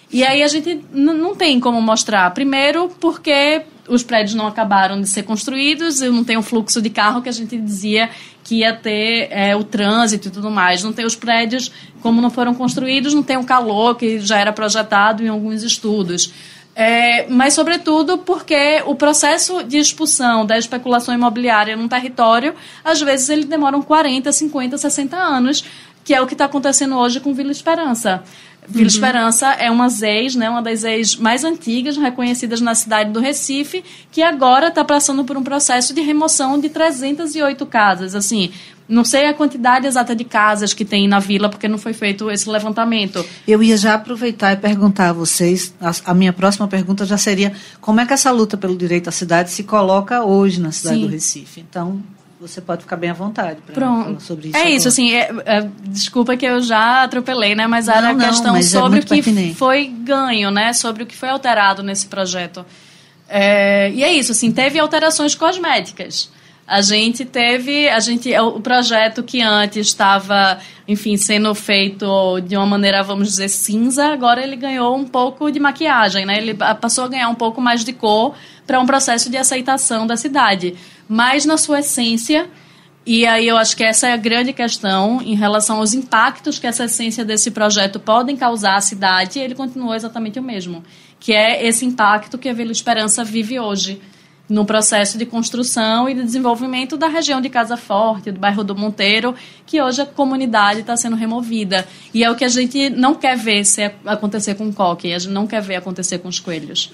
E aí a gente n- não tem como mostrar. Primeiro, porque os prédios não acabaram de ser construídos, eu não tenho o fluxo de carro que a gente dizia que ia ter é, o trânsito e tudo mais. Não tem os prédios, como não foram construídos, não tem o calor que já era projetado em alguns estudos. É, mas, sobretudo, porque o processo de expulsão da especulação imobiliária num território, às vezes, ele demora quarenta, cinquenta, sessenta anos, que é o que está acontecendo hoje com Vila Esperança. Vila uhum. Esperança é uma Z E S, né, uma das Z E S mais antigas, reconhecidas na cidade do Recife, que agora está passando por um processo de remoção de trezentas e oito casas. Assim, não sei a quantidade exata de casas que tem na vila, porque não foi feito esse levantamento. Eu ia já aproveitar e perguntar a vocês, a, a minha próxima pergunta já seria, como é que essa luta pelo direito à cidade se coloca hoje na cidade Sim. do Recife? Então, você pode ficar bem à vontade para falar sobre isso. É agora. Isso, assim, é, é, desculpa que eu já atropelei, né? Mas era não, a questão não, sobre é o que pertinente. Foi ganho, né? Sobre o que foi alterado nesse projeto. É, e é isso, assim, teve alterações cosméticas. A gente teve, a gente, o projeto que antes estava, enfim, sendo feito de uma maneira, vamos dizer, cinza, agora ele ganhou um pouco de maquiagem, né? Ele passou a ganhar um pouco mais de cor para um processo de aceitação da cidade. Mas na sua essência, e aí eu acho que essa é a grande questão em relação aos impactos que essa essência desse projeto podem causar à cidade, ele continua exatamente o mesmo, que é esse impacto que a Vila Esperança vive hoje, no processo de construção e de desenvolvimento da região de Casa Forte, do bairro do Monteiro, que hoje a comunidade está sendo removida. E é o que a gente não quer ver se acontecer com o coque, a gente não quer ver acontecer com os coelhos.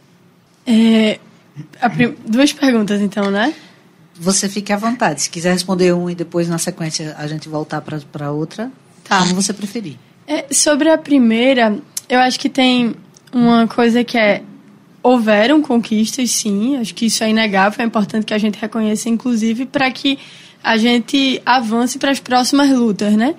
É, prim... Duas perguntas, então, né? Você fique à vontade. Se quiser responder um e depois, na sequência, a gente voltar para outra, tá. Como você preferir. É, sobre a primeira, eu acho que tem uma coisa que é houveram conquistas, sim, acho que isso é inegável, é importante que a gente reconheça, inclusive, para que a gente avance para as próximas lutas, né?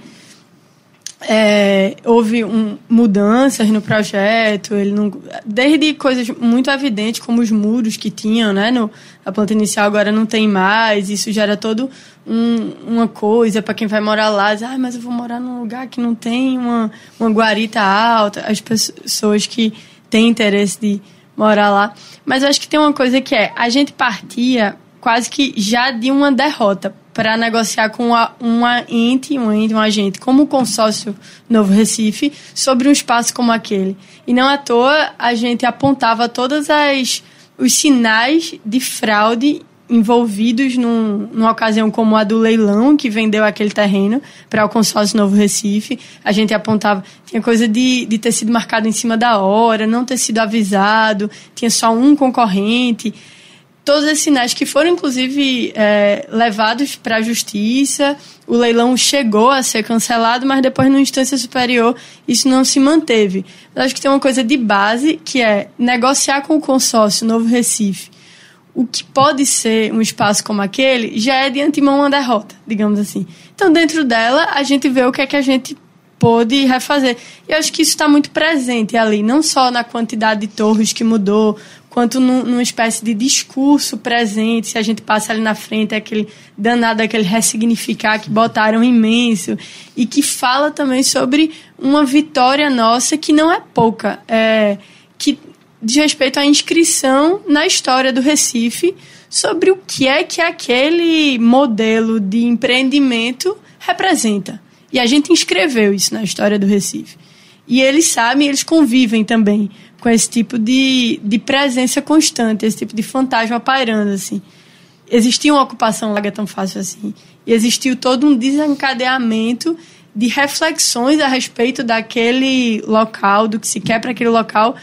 É, houve um, mudanças no projeto, ele não, desde coisas muito evidentes, como os muros que tinham, né, no, na planta inicial, agora não tem mais, isso gera todo um, uma coisa para quem vai morar lá, diz, ah, mas eu vou morar num lugar que não tem uma, uma guarita alta, as pessoas que têm interesse de morar lá. Mas eu acho que tem uma coisa que é, a gente partia quase que já de uma derrota para negociar com uma, uma ente, um ente, um agente, como o consórcio Novo Recife, sobre um espaço como aquele. E não à toa a gente apontava todos as, os sinais de fraude envolvidos num, numa ocasião como a do leilão, que vendeu aquele terreno para o consórcio Novo Recife. A gente apontava, tinha coisa de, de ter sido marcado em cima da hora, não ter sido avisado, tinha só um concorrente. Todos esses sinais que foram, inclusive, é, levados para a justiça. O leilão chegou a ser cancelado, mas depois, numa instância superior, isso não se manteve. Eu acho que tem uma coisa de base, que é negociar com o consórcio Novo Recife o que pode ser um espaço como aquele, já é de antemão uma derrota, digamos assim. Então, dentro dela, a gente vê o que é que a gente pôde refazer. E eu acho que isso está muito presente ali, não só na quantidade de torres que mudou, quanto num, numa espécie de discurso presente. Se a gente passa ali na frente, é aquele danado, aquele ressignificar que botaram imenso, e que fala também sobre uma vitória nossa que não é pouca, é, que diz respeito à inscrição na história do Recife sobre o que é que aquele modelo de empreendimento representa. E a gente inscreveu isso na história do Recife. E eles sabem, eles convivem também com esse tipo de, de presença constante, esse tipo de fantasma pairando, assim. Existia uma ocupação larga tão fácil assim. E existiu todo um desencadeamento de reflexões a respeito daquele local, do que se quer para aquele local,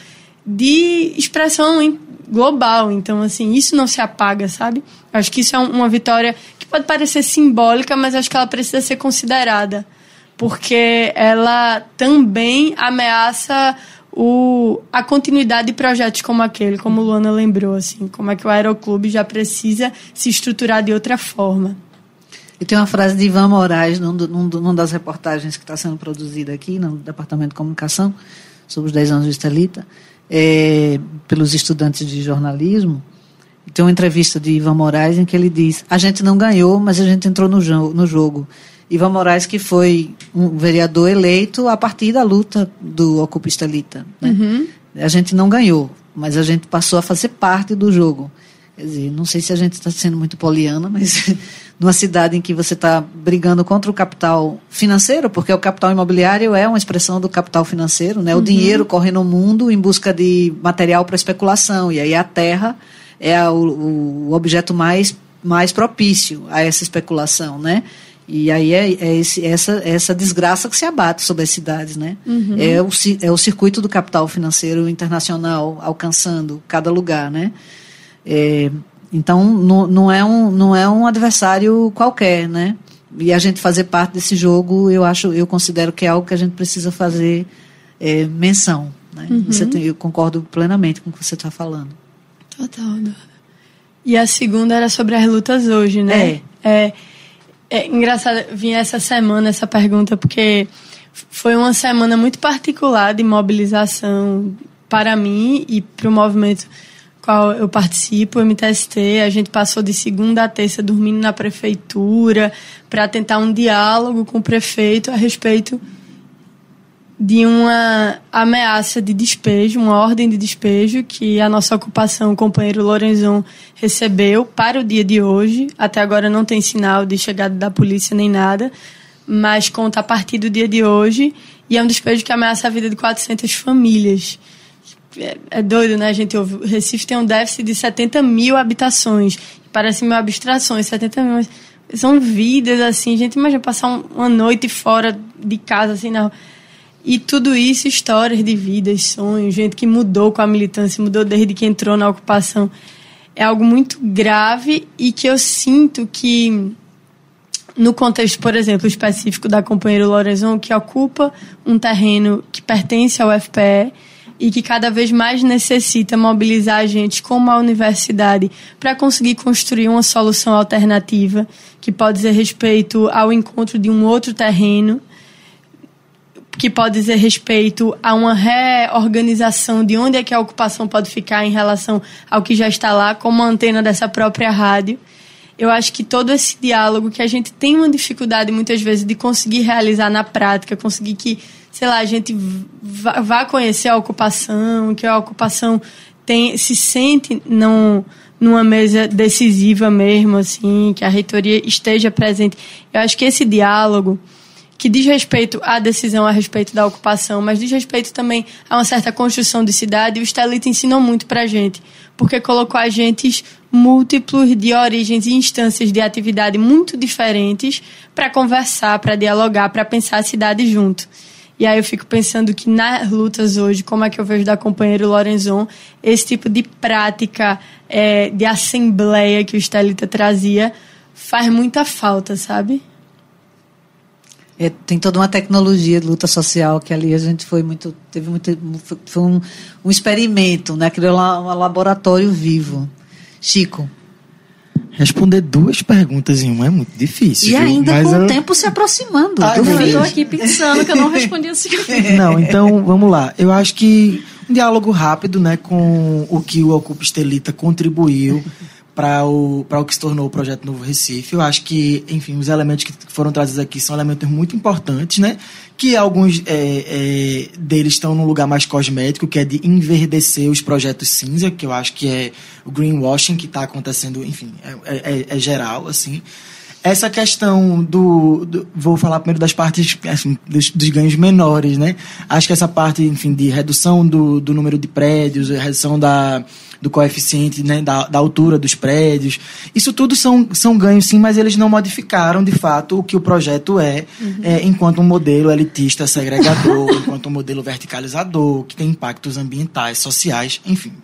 de expressão global. Então, assim, isso não se apaga, sabe? Acho que isso é uma vitória que pode parecer simbólica, mas acho que ela precisa ser considerada, porque ela também ameaça o, a continuidade de projetos como aquele, como o Luana lembrou, assim, como é que o Aeroclube já precisa se estruturar de outra forma. E tem uma frase de Ivan Moraes, num, num, numa das reportagens que está sendo produzida aqui no Departamento de Comunicação, sobre os dez anos do Estelita, é, pelos estudantes de jornalismo. Tem uma entrevista de Ivan Moraes em que ele diz: a gente não ganhou, mas a gente entrou no, jo- no jogo. Ivan Moraes, que foi um vereador eleito a partir da luta do Ocupa Estelita, né? Uhum. A gente não ganhou, mas a gente passou a fazer parte do jogo. Quer dizer, não sei se a gente está sendo muito poliana, mas numa cidade em que você está brigando contra o capital financeiro, porque o capital imobiliário é uma expressão do capital financeiro, né? O uhum. dinheiro corre no mundo em busca de material para especulação, e aí a terra é a, o, o objeto mais, mais propício a essa especulação, né? E aí é, é esse, essa, essa desgraça que se abate sobre as cidades, né? Uhum. É, o, é o circuito do capital financeiro internacional alcançando cada lugar, né? É, então não, não, é um, não é um adversário qualquer, né? E a gente fazer parte desse jogo, eu acho, eu considero que é algo que a gente precisa fazer é, menção, né? Uhum. Você tem, eu concordo plenamente com o que você está falando. Total. E a segunda era sobre as lutas hoje, né? É. É, é engraçado vir essa semana essa pergunta, porque foi uma semana muito particular de mobilização para mim e para o movimento qual eu participo, o M T S T. A gente passou de segunda a terça dormindo na prefeitura para tentar um diálogo com o prefeito a respeito de uma ameaça de despejo, uma ordem de despejo que a nossa ocupação, o companheiro Lorenzon, recebeu para o dia de hoje. Até agora não tem sinal de chegada da polícia nem nada, mas conta a partir do dia de hoje, e é um despejo que ameaça a vida de quatrocentas famílias. É, é doido, né? A gente ouve. O Recife tem um déficit de setenta mil habitações. Parece mil abstrações, setenta mil. São vidas, assim. A gente imagina passar um, uma noite fora de casa, assim, na rua. E tudo isso, histórias de vidas, sonhos, gente que mudou com a militância, mudou desde que entrou na ocupação. É algo muito grave e que eu sinto que, no contexto, por exemplo, específico da companheira Lorenzon, que ocupa um terreno que pertence ao F P E e que cada vez mais necessita mobilizar a gente como a universidade para conseguir construir uma solução alternativa que pode dizer respeito ao encontro de um outro terreno, que pode dizer respeito a uma reorganização de onde é que a ocupação pode ficar em relação ao que já está lá, como a antena dessa própria rádio. Eu acho que todo esse diálogo que a gente tem uma dificuldade muitas vezes de conseguir realizar na prática, conseguir que, sei lá, a gente vá, vá conhecer a ocupação, que a ocupação tem, se sente num, numa mesa decisiva mesmo, assim, que a reitoria esteja presente. Eu acho que esse diálogo, que diz respeito à decisão a respeito da ocupação, mas diz respeito também a uma certa construção de cidade, o Estelita ensinou muito pra gente, porque colocou agentes múltiplos de origens e instâncias de atividade muito diferentes para conversar, para dialogar, para pensar a cidade junto. E aí eu fico pensando que nas lutas hoje, como é que eu vejo da companheira Lorenzon, esse tipo de prática é, de assembleia que o Estelita trazia faz muita falta, sabe? É, tem toda uma tecnologia de luta social que ali a gente foi muito, teve muito, foi um, um experimento, né? Criou lá um laboratório vivo. Chico. Responder duas perguntas em uma é muito difícil. E ainda Mas com eu... o tempo se aproximando. Ai, eu estou aqui pensando que eu não respondi assim. Não, então vamos lá. Eu acho que um diálogo rápido, né, com o que o Ocupa Estelita contribuiu para o, para o que se tornou o Projeto Novo Recife. Eu acho que, enfim, os elementos que foram trazidos aqui são elementos muito importantes, né? Que alguns é, é, deles estão num lugar mais cosmético, que é de enverdecer os projetos cinza, que eu acho que é o greenwashing que está acontecendo, enfim, é, é, é geral, assim. Essa questão do, do... Vou falar primeiro das partes, assim, dos, dos ganhos menores, né? Acho que essa parte, enfim, de redução do, do número de prédios, redução da... do coeficiente, né, da, da altura dos prédios. Isso tudo são, são ganhos, sim, mas eles não modificaram, de fato, o que o projeto é, uhum. é enquanto um modelo elitista segregador, enquanto um modelo verticalizador, que tem impactos ambientais, sociais, enfim.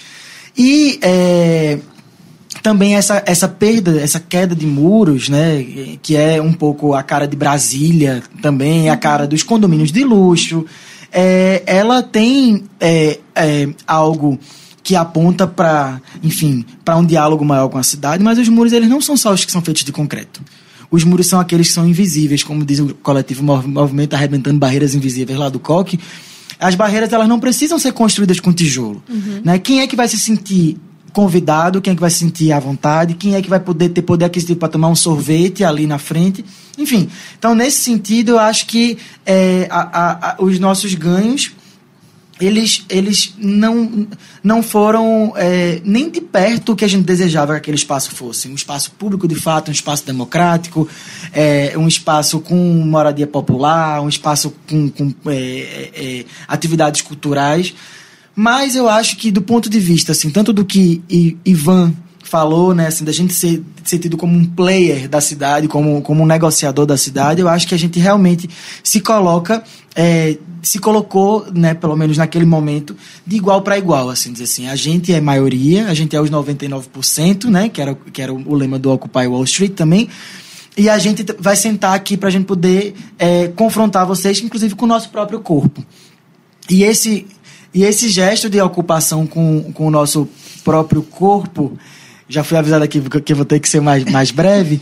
E é, também essa, essa perda, essa queda de muros, né, que é um pouco a cara de Brasília, também a cara dos condomínios de luxo, é, ela tem é, é, algo que aponta para, enfim, para um diálogo maior com a cidade, mas os muros, eles não são só os que são feitos de concreto. Os muros são aqueles que são invisíveis, como diz o coletivo Movimento Arrebentando Barreiras Invisíveis lá do C O C. As barreiras, elas não precisam ser construídas com tijolo. Uhum. Né? Quem é que vai se sentir convidado, quem é que vai se sentir à vontade, quem é que vai poder ter poder aquisitivo para tomar um sorvete ali na frente. Enfim, então nesse sentido eu acho que é, a, a, a, os nossos ganhos eles, eles não, não foram é, nem de perto o que a gente desejava que aquele espaço fosse. Um espaço público, de fato, um espaço democrático, é, um espaço com moradia popular, um espaço com, com é, é, atividades culturais. Mas eu acho que, do ponto de vista, assim, tanto do que Ivan falou, né, assim, da gente ser, ser tido como um player da cidade, como, como um negociador da cidade, eu acho que a gente realmente se coloca, é, se colocou, né, pelo menos naquele momento, de igual para igual, assim, dizer assim, a gente é maioria, a gente é os noventa e nove por cento, né, que era, que era o lema do Occupy Wall Street também, e a gente vai sentar aqui para a gente poder é, confrontar vocês, inclusive com o nosso próprio corpo. E esse, e esse gesto de ocupação com, com o nosso próprio corpo, já fui avisado aqui que eu vou ter que ser mais, mais breve,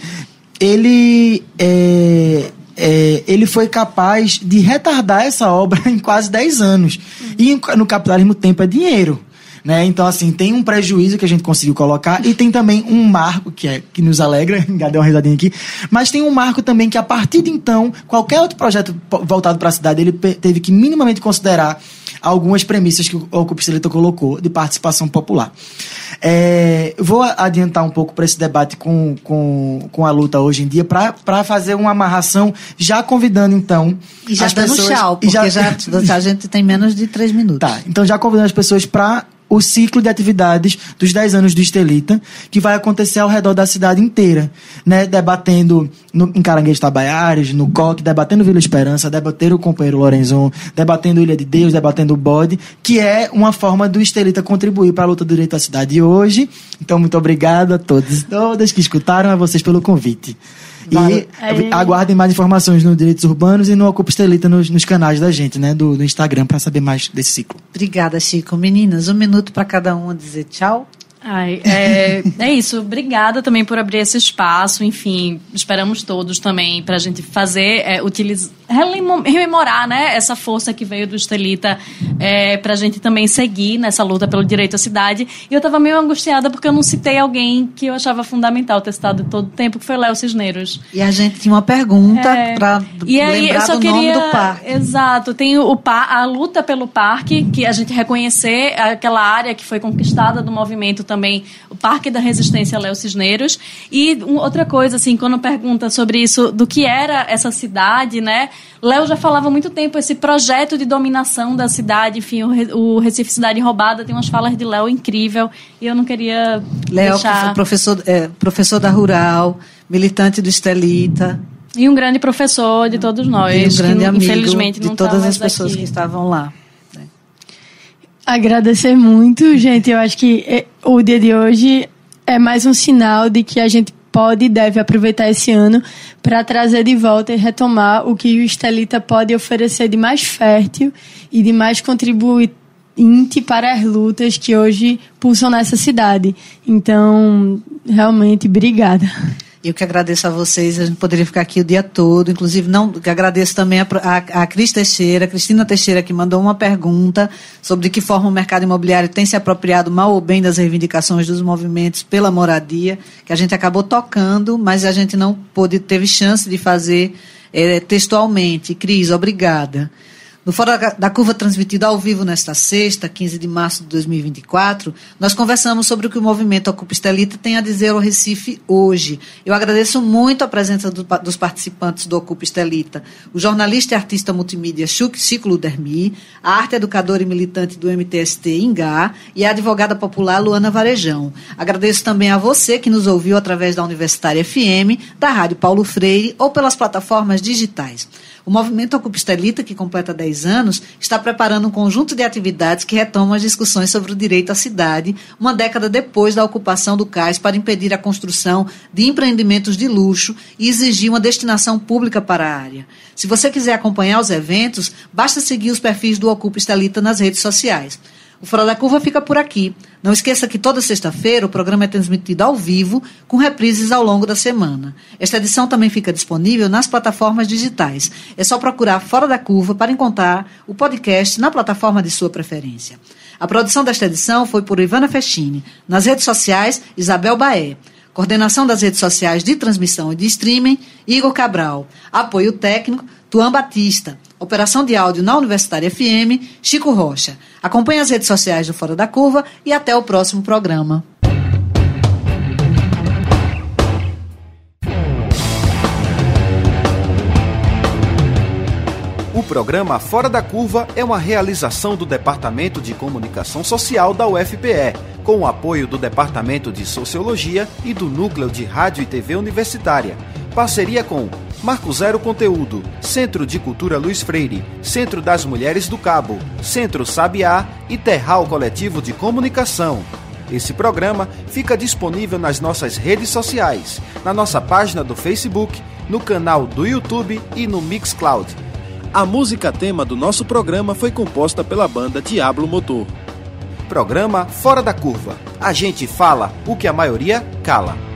ele, é, é, ele foi capaz de retardar essa obra em quase dez anos. E no capitalismo, tempo é dinheiro. Né? Então, assim, tem um prejuízo que a gente conseguiu colocar e tem também um marco que, é, que nos alegra, já deu uma risadinha aqui, mas tem um marco também que, a partir de então, qualquer outro projeto voltado para a cidade, ele teve que minimamente considerar algumas premissas que o Occupy Stelita colocou de participação popular. É, vou adiantar um pouco para esse debate com, com, com a luta hoje em dia, para fazer uma amarração, já convidando, então, e já as dando pessoas... tchau, porque já... Já, a gente tem menos de três minutos. Tá, então já convidando as pessoas para o ciclo de atividades dos dez anos do Stelita, que vai acontecer ao redor da cidade inteira, né? Debatendo no, em Caranguejo Tabaiares, no Coque, debatendo Vila Esperança, debatendo o companheiro Lorenzon, debatendo Ilha de Deus, debatendo o Bode, que é uma forma do Stelita contribuir para a luta do direito à cidade hoje. Então, muito obrigado a todos e todas que escutaram, a vocês pelo convite. E Aí. aguardem mais informações no Direitos Urbanos e no Occupy Stelita nos, nos canais da gente, né, do, do Instagram, para saber mais desse ciclo. Obrigada, Chico. Meninas, um minuto para cada uma dizer tchau. Ai, é, é isso, obrigada também por abrir esse espaço, enfim, esperamos todos também para a gente fazer, é, utilizar, rememorar, né, essa força que veio do Stelita, é, para a gente também seguir nessa luta pelo direito à cidade. E eu estava meio angustiada porque eu não citei alguém que eu achava fundamental ter citado todo o tempo, que foi Léo Cisneros. E a gente tinha uma pergunta é, para lembrar do queria, nome do parque. Exato, tem o, a luta pelo parque, que a gente reconhecer aquela área que foi conquistada do movimento também, o Parque da Resistência Léo Cisneros. E um, outra coisa, assim, quando pergunta sobre isso, do que era essa cidade, né? Léo já falava há muito tempo esse projeto de dominação da cidade, enfim, o, o Recife Cidade Roubada, tem umas falas de Léo incrível, e eu não queria Léo, deixar... professor, é, professor da Rural, militante do Stelita. E um grande professor de todos nós, e um grande que, amigo infelizmente, de não todas tá as pessoas aqui. que estavam lá. Agradecer muito, gente. Eu acho que o dia de hoje é mais um sinal de que a gente pode e deve aproveitar esse ano para trazer de volta e retomar o que o Stelita pode oferecer de mais fértil e de mais contribuinte para as lutas que hoje pulsam nessa cidade. Então, realmente, obrigada. Eu que agradeço a vocês, a gente poderia ficar aqui o dia todo, inclusive não, que agradeço também a, a, a Cris Teixeira, Cristina Teixeira, que mandou uma pergunta sobre de que forma o mercado imobiliário tem se apropriado mal ou bem das reivindicações dos movimentos pela moradia, que a gente acabou tocando, mas a gente não pôde, teve chance de fazer é, textualmente. Cris, obrigada. No Fora da Curva, transmitido ao vivo nesta sexta, quinze de março de dois mil e vinte e quatro, nós conversamos sobre o que o movimento Occupy Stelita tem a dizer ao Recife hoje. Eu agradeço muito a presença do, dos participantes do Occupy Stelita, o jornalista e artista multimídia Chico Ludermi, a arte educadora e militante do M T S T Ingá e a advogada popular Luana Varejão. Agradeço também a você que nos ouviu através da Universitária F M, da Rádio Paulo Freire ou pelas plataformas digitais. O movimento Occupy Stelita, que completa dez anos, está preparando um conjunto de atividades que retomam as discussões sobre o direito à cidade, uma década depois da ocupação do cais para impedir a construção de empreendimentos de luxo e exigir uma destinação pública para a área. Se você quiser acompanhar os eventos, basta seguir os perfis do Occupy Stelita nas redes sociais. O Fora da Curva fica por aqui. Não esqueça que toda sexta-feira o programa é transmitido ao vivo, com reprises ao longo da semana. Esta edição também fica disponível nas plataformas digitais. É só procurar Fora da Curva para encontrar o podcast na plataforma de sua preferência. A produção desta edição foi por Ivana Festini. Nas redes sociais, Isabel Baé. Coordenação das redes sociais de transmissão e de streaming, Igor Cabral. Apoio técnico, Tuan Batista. Operação de áudio na Universitária F M, Chico Rocha. Acompanhe as redes sociais do Fora da Curva e até o próximo programa. O programa Fora da Curva é uma realização do Departamento de Comunicação Social da U F P E, com o apoio do Departamento de Sociologia e do Núcleo de Rádio e T V Universitária. Parceria com Marco Zero Conteúdo, Centro de Cultura Luiz Freire, Centro das Mulheres do Cabo, Centro Sabiá e Terral Coletivo de Comunicação. Esse programa fica disponível nas nossas redes sociais, na nossa página do Facebook, no canal do YouTube e no Mixcloud. A música tema do nosso programa foi composta pela banda Diablo Motor. Programa Fora da Curva. A gente fala o que a maioria cala.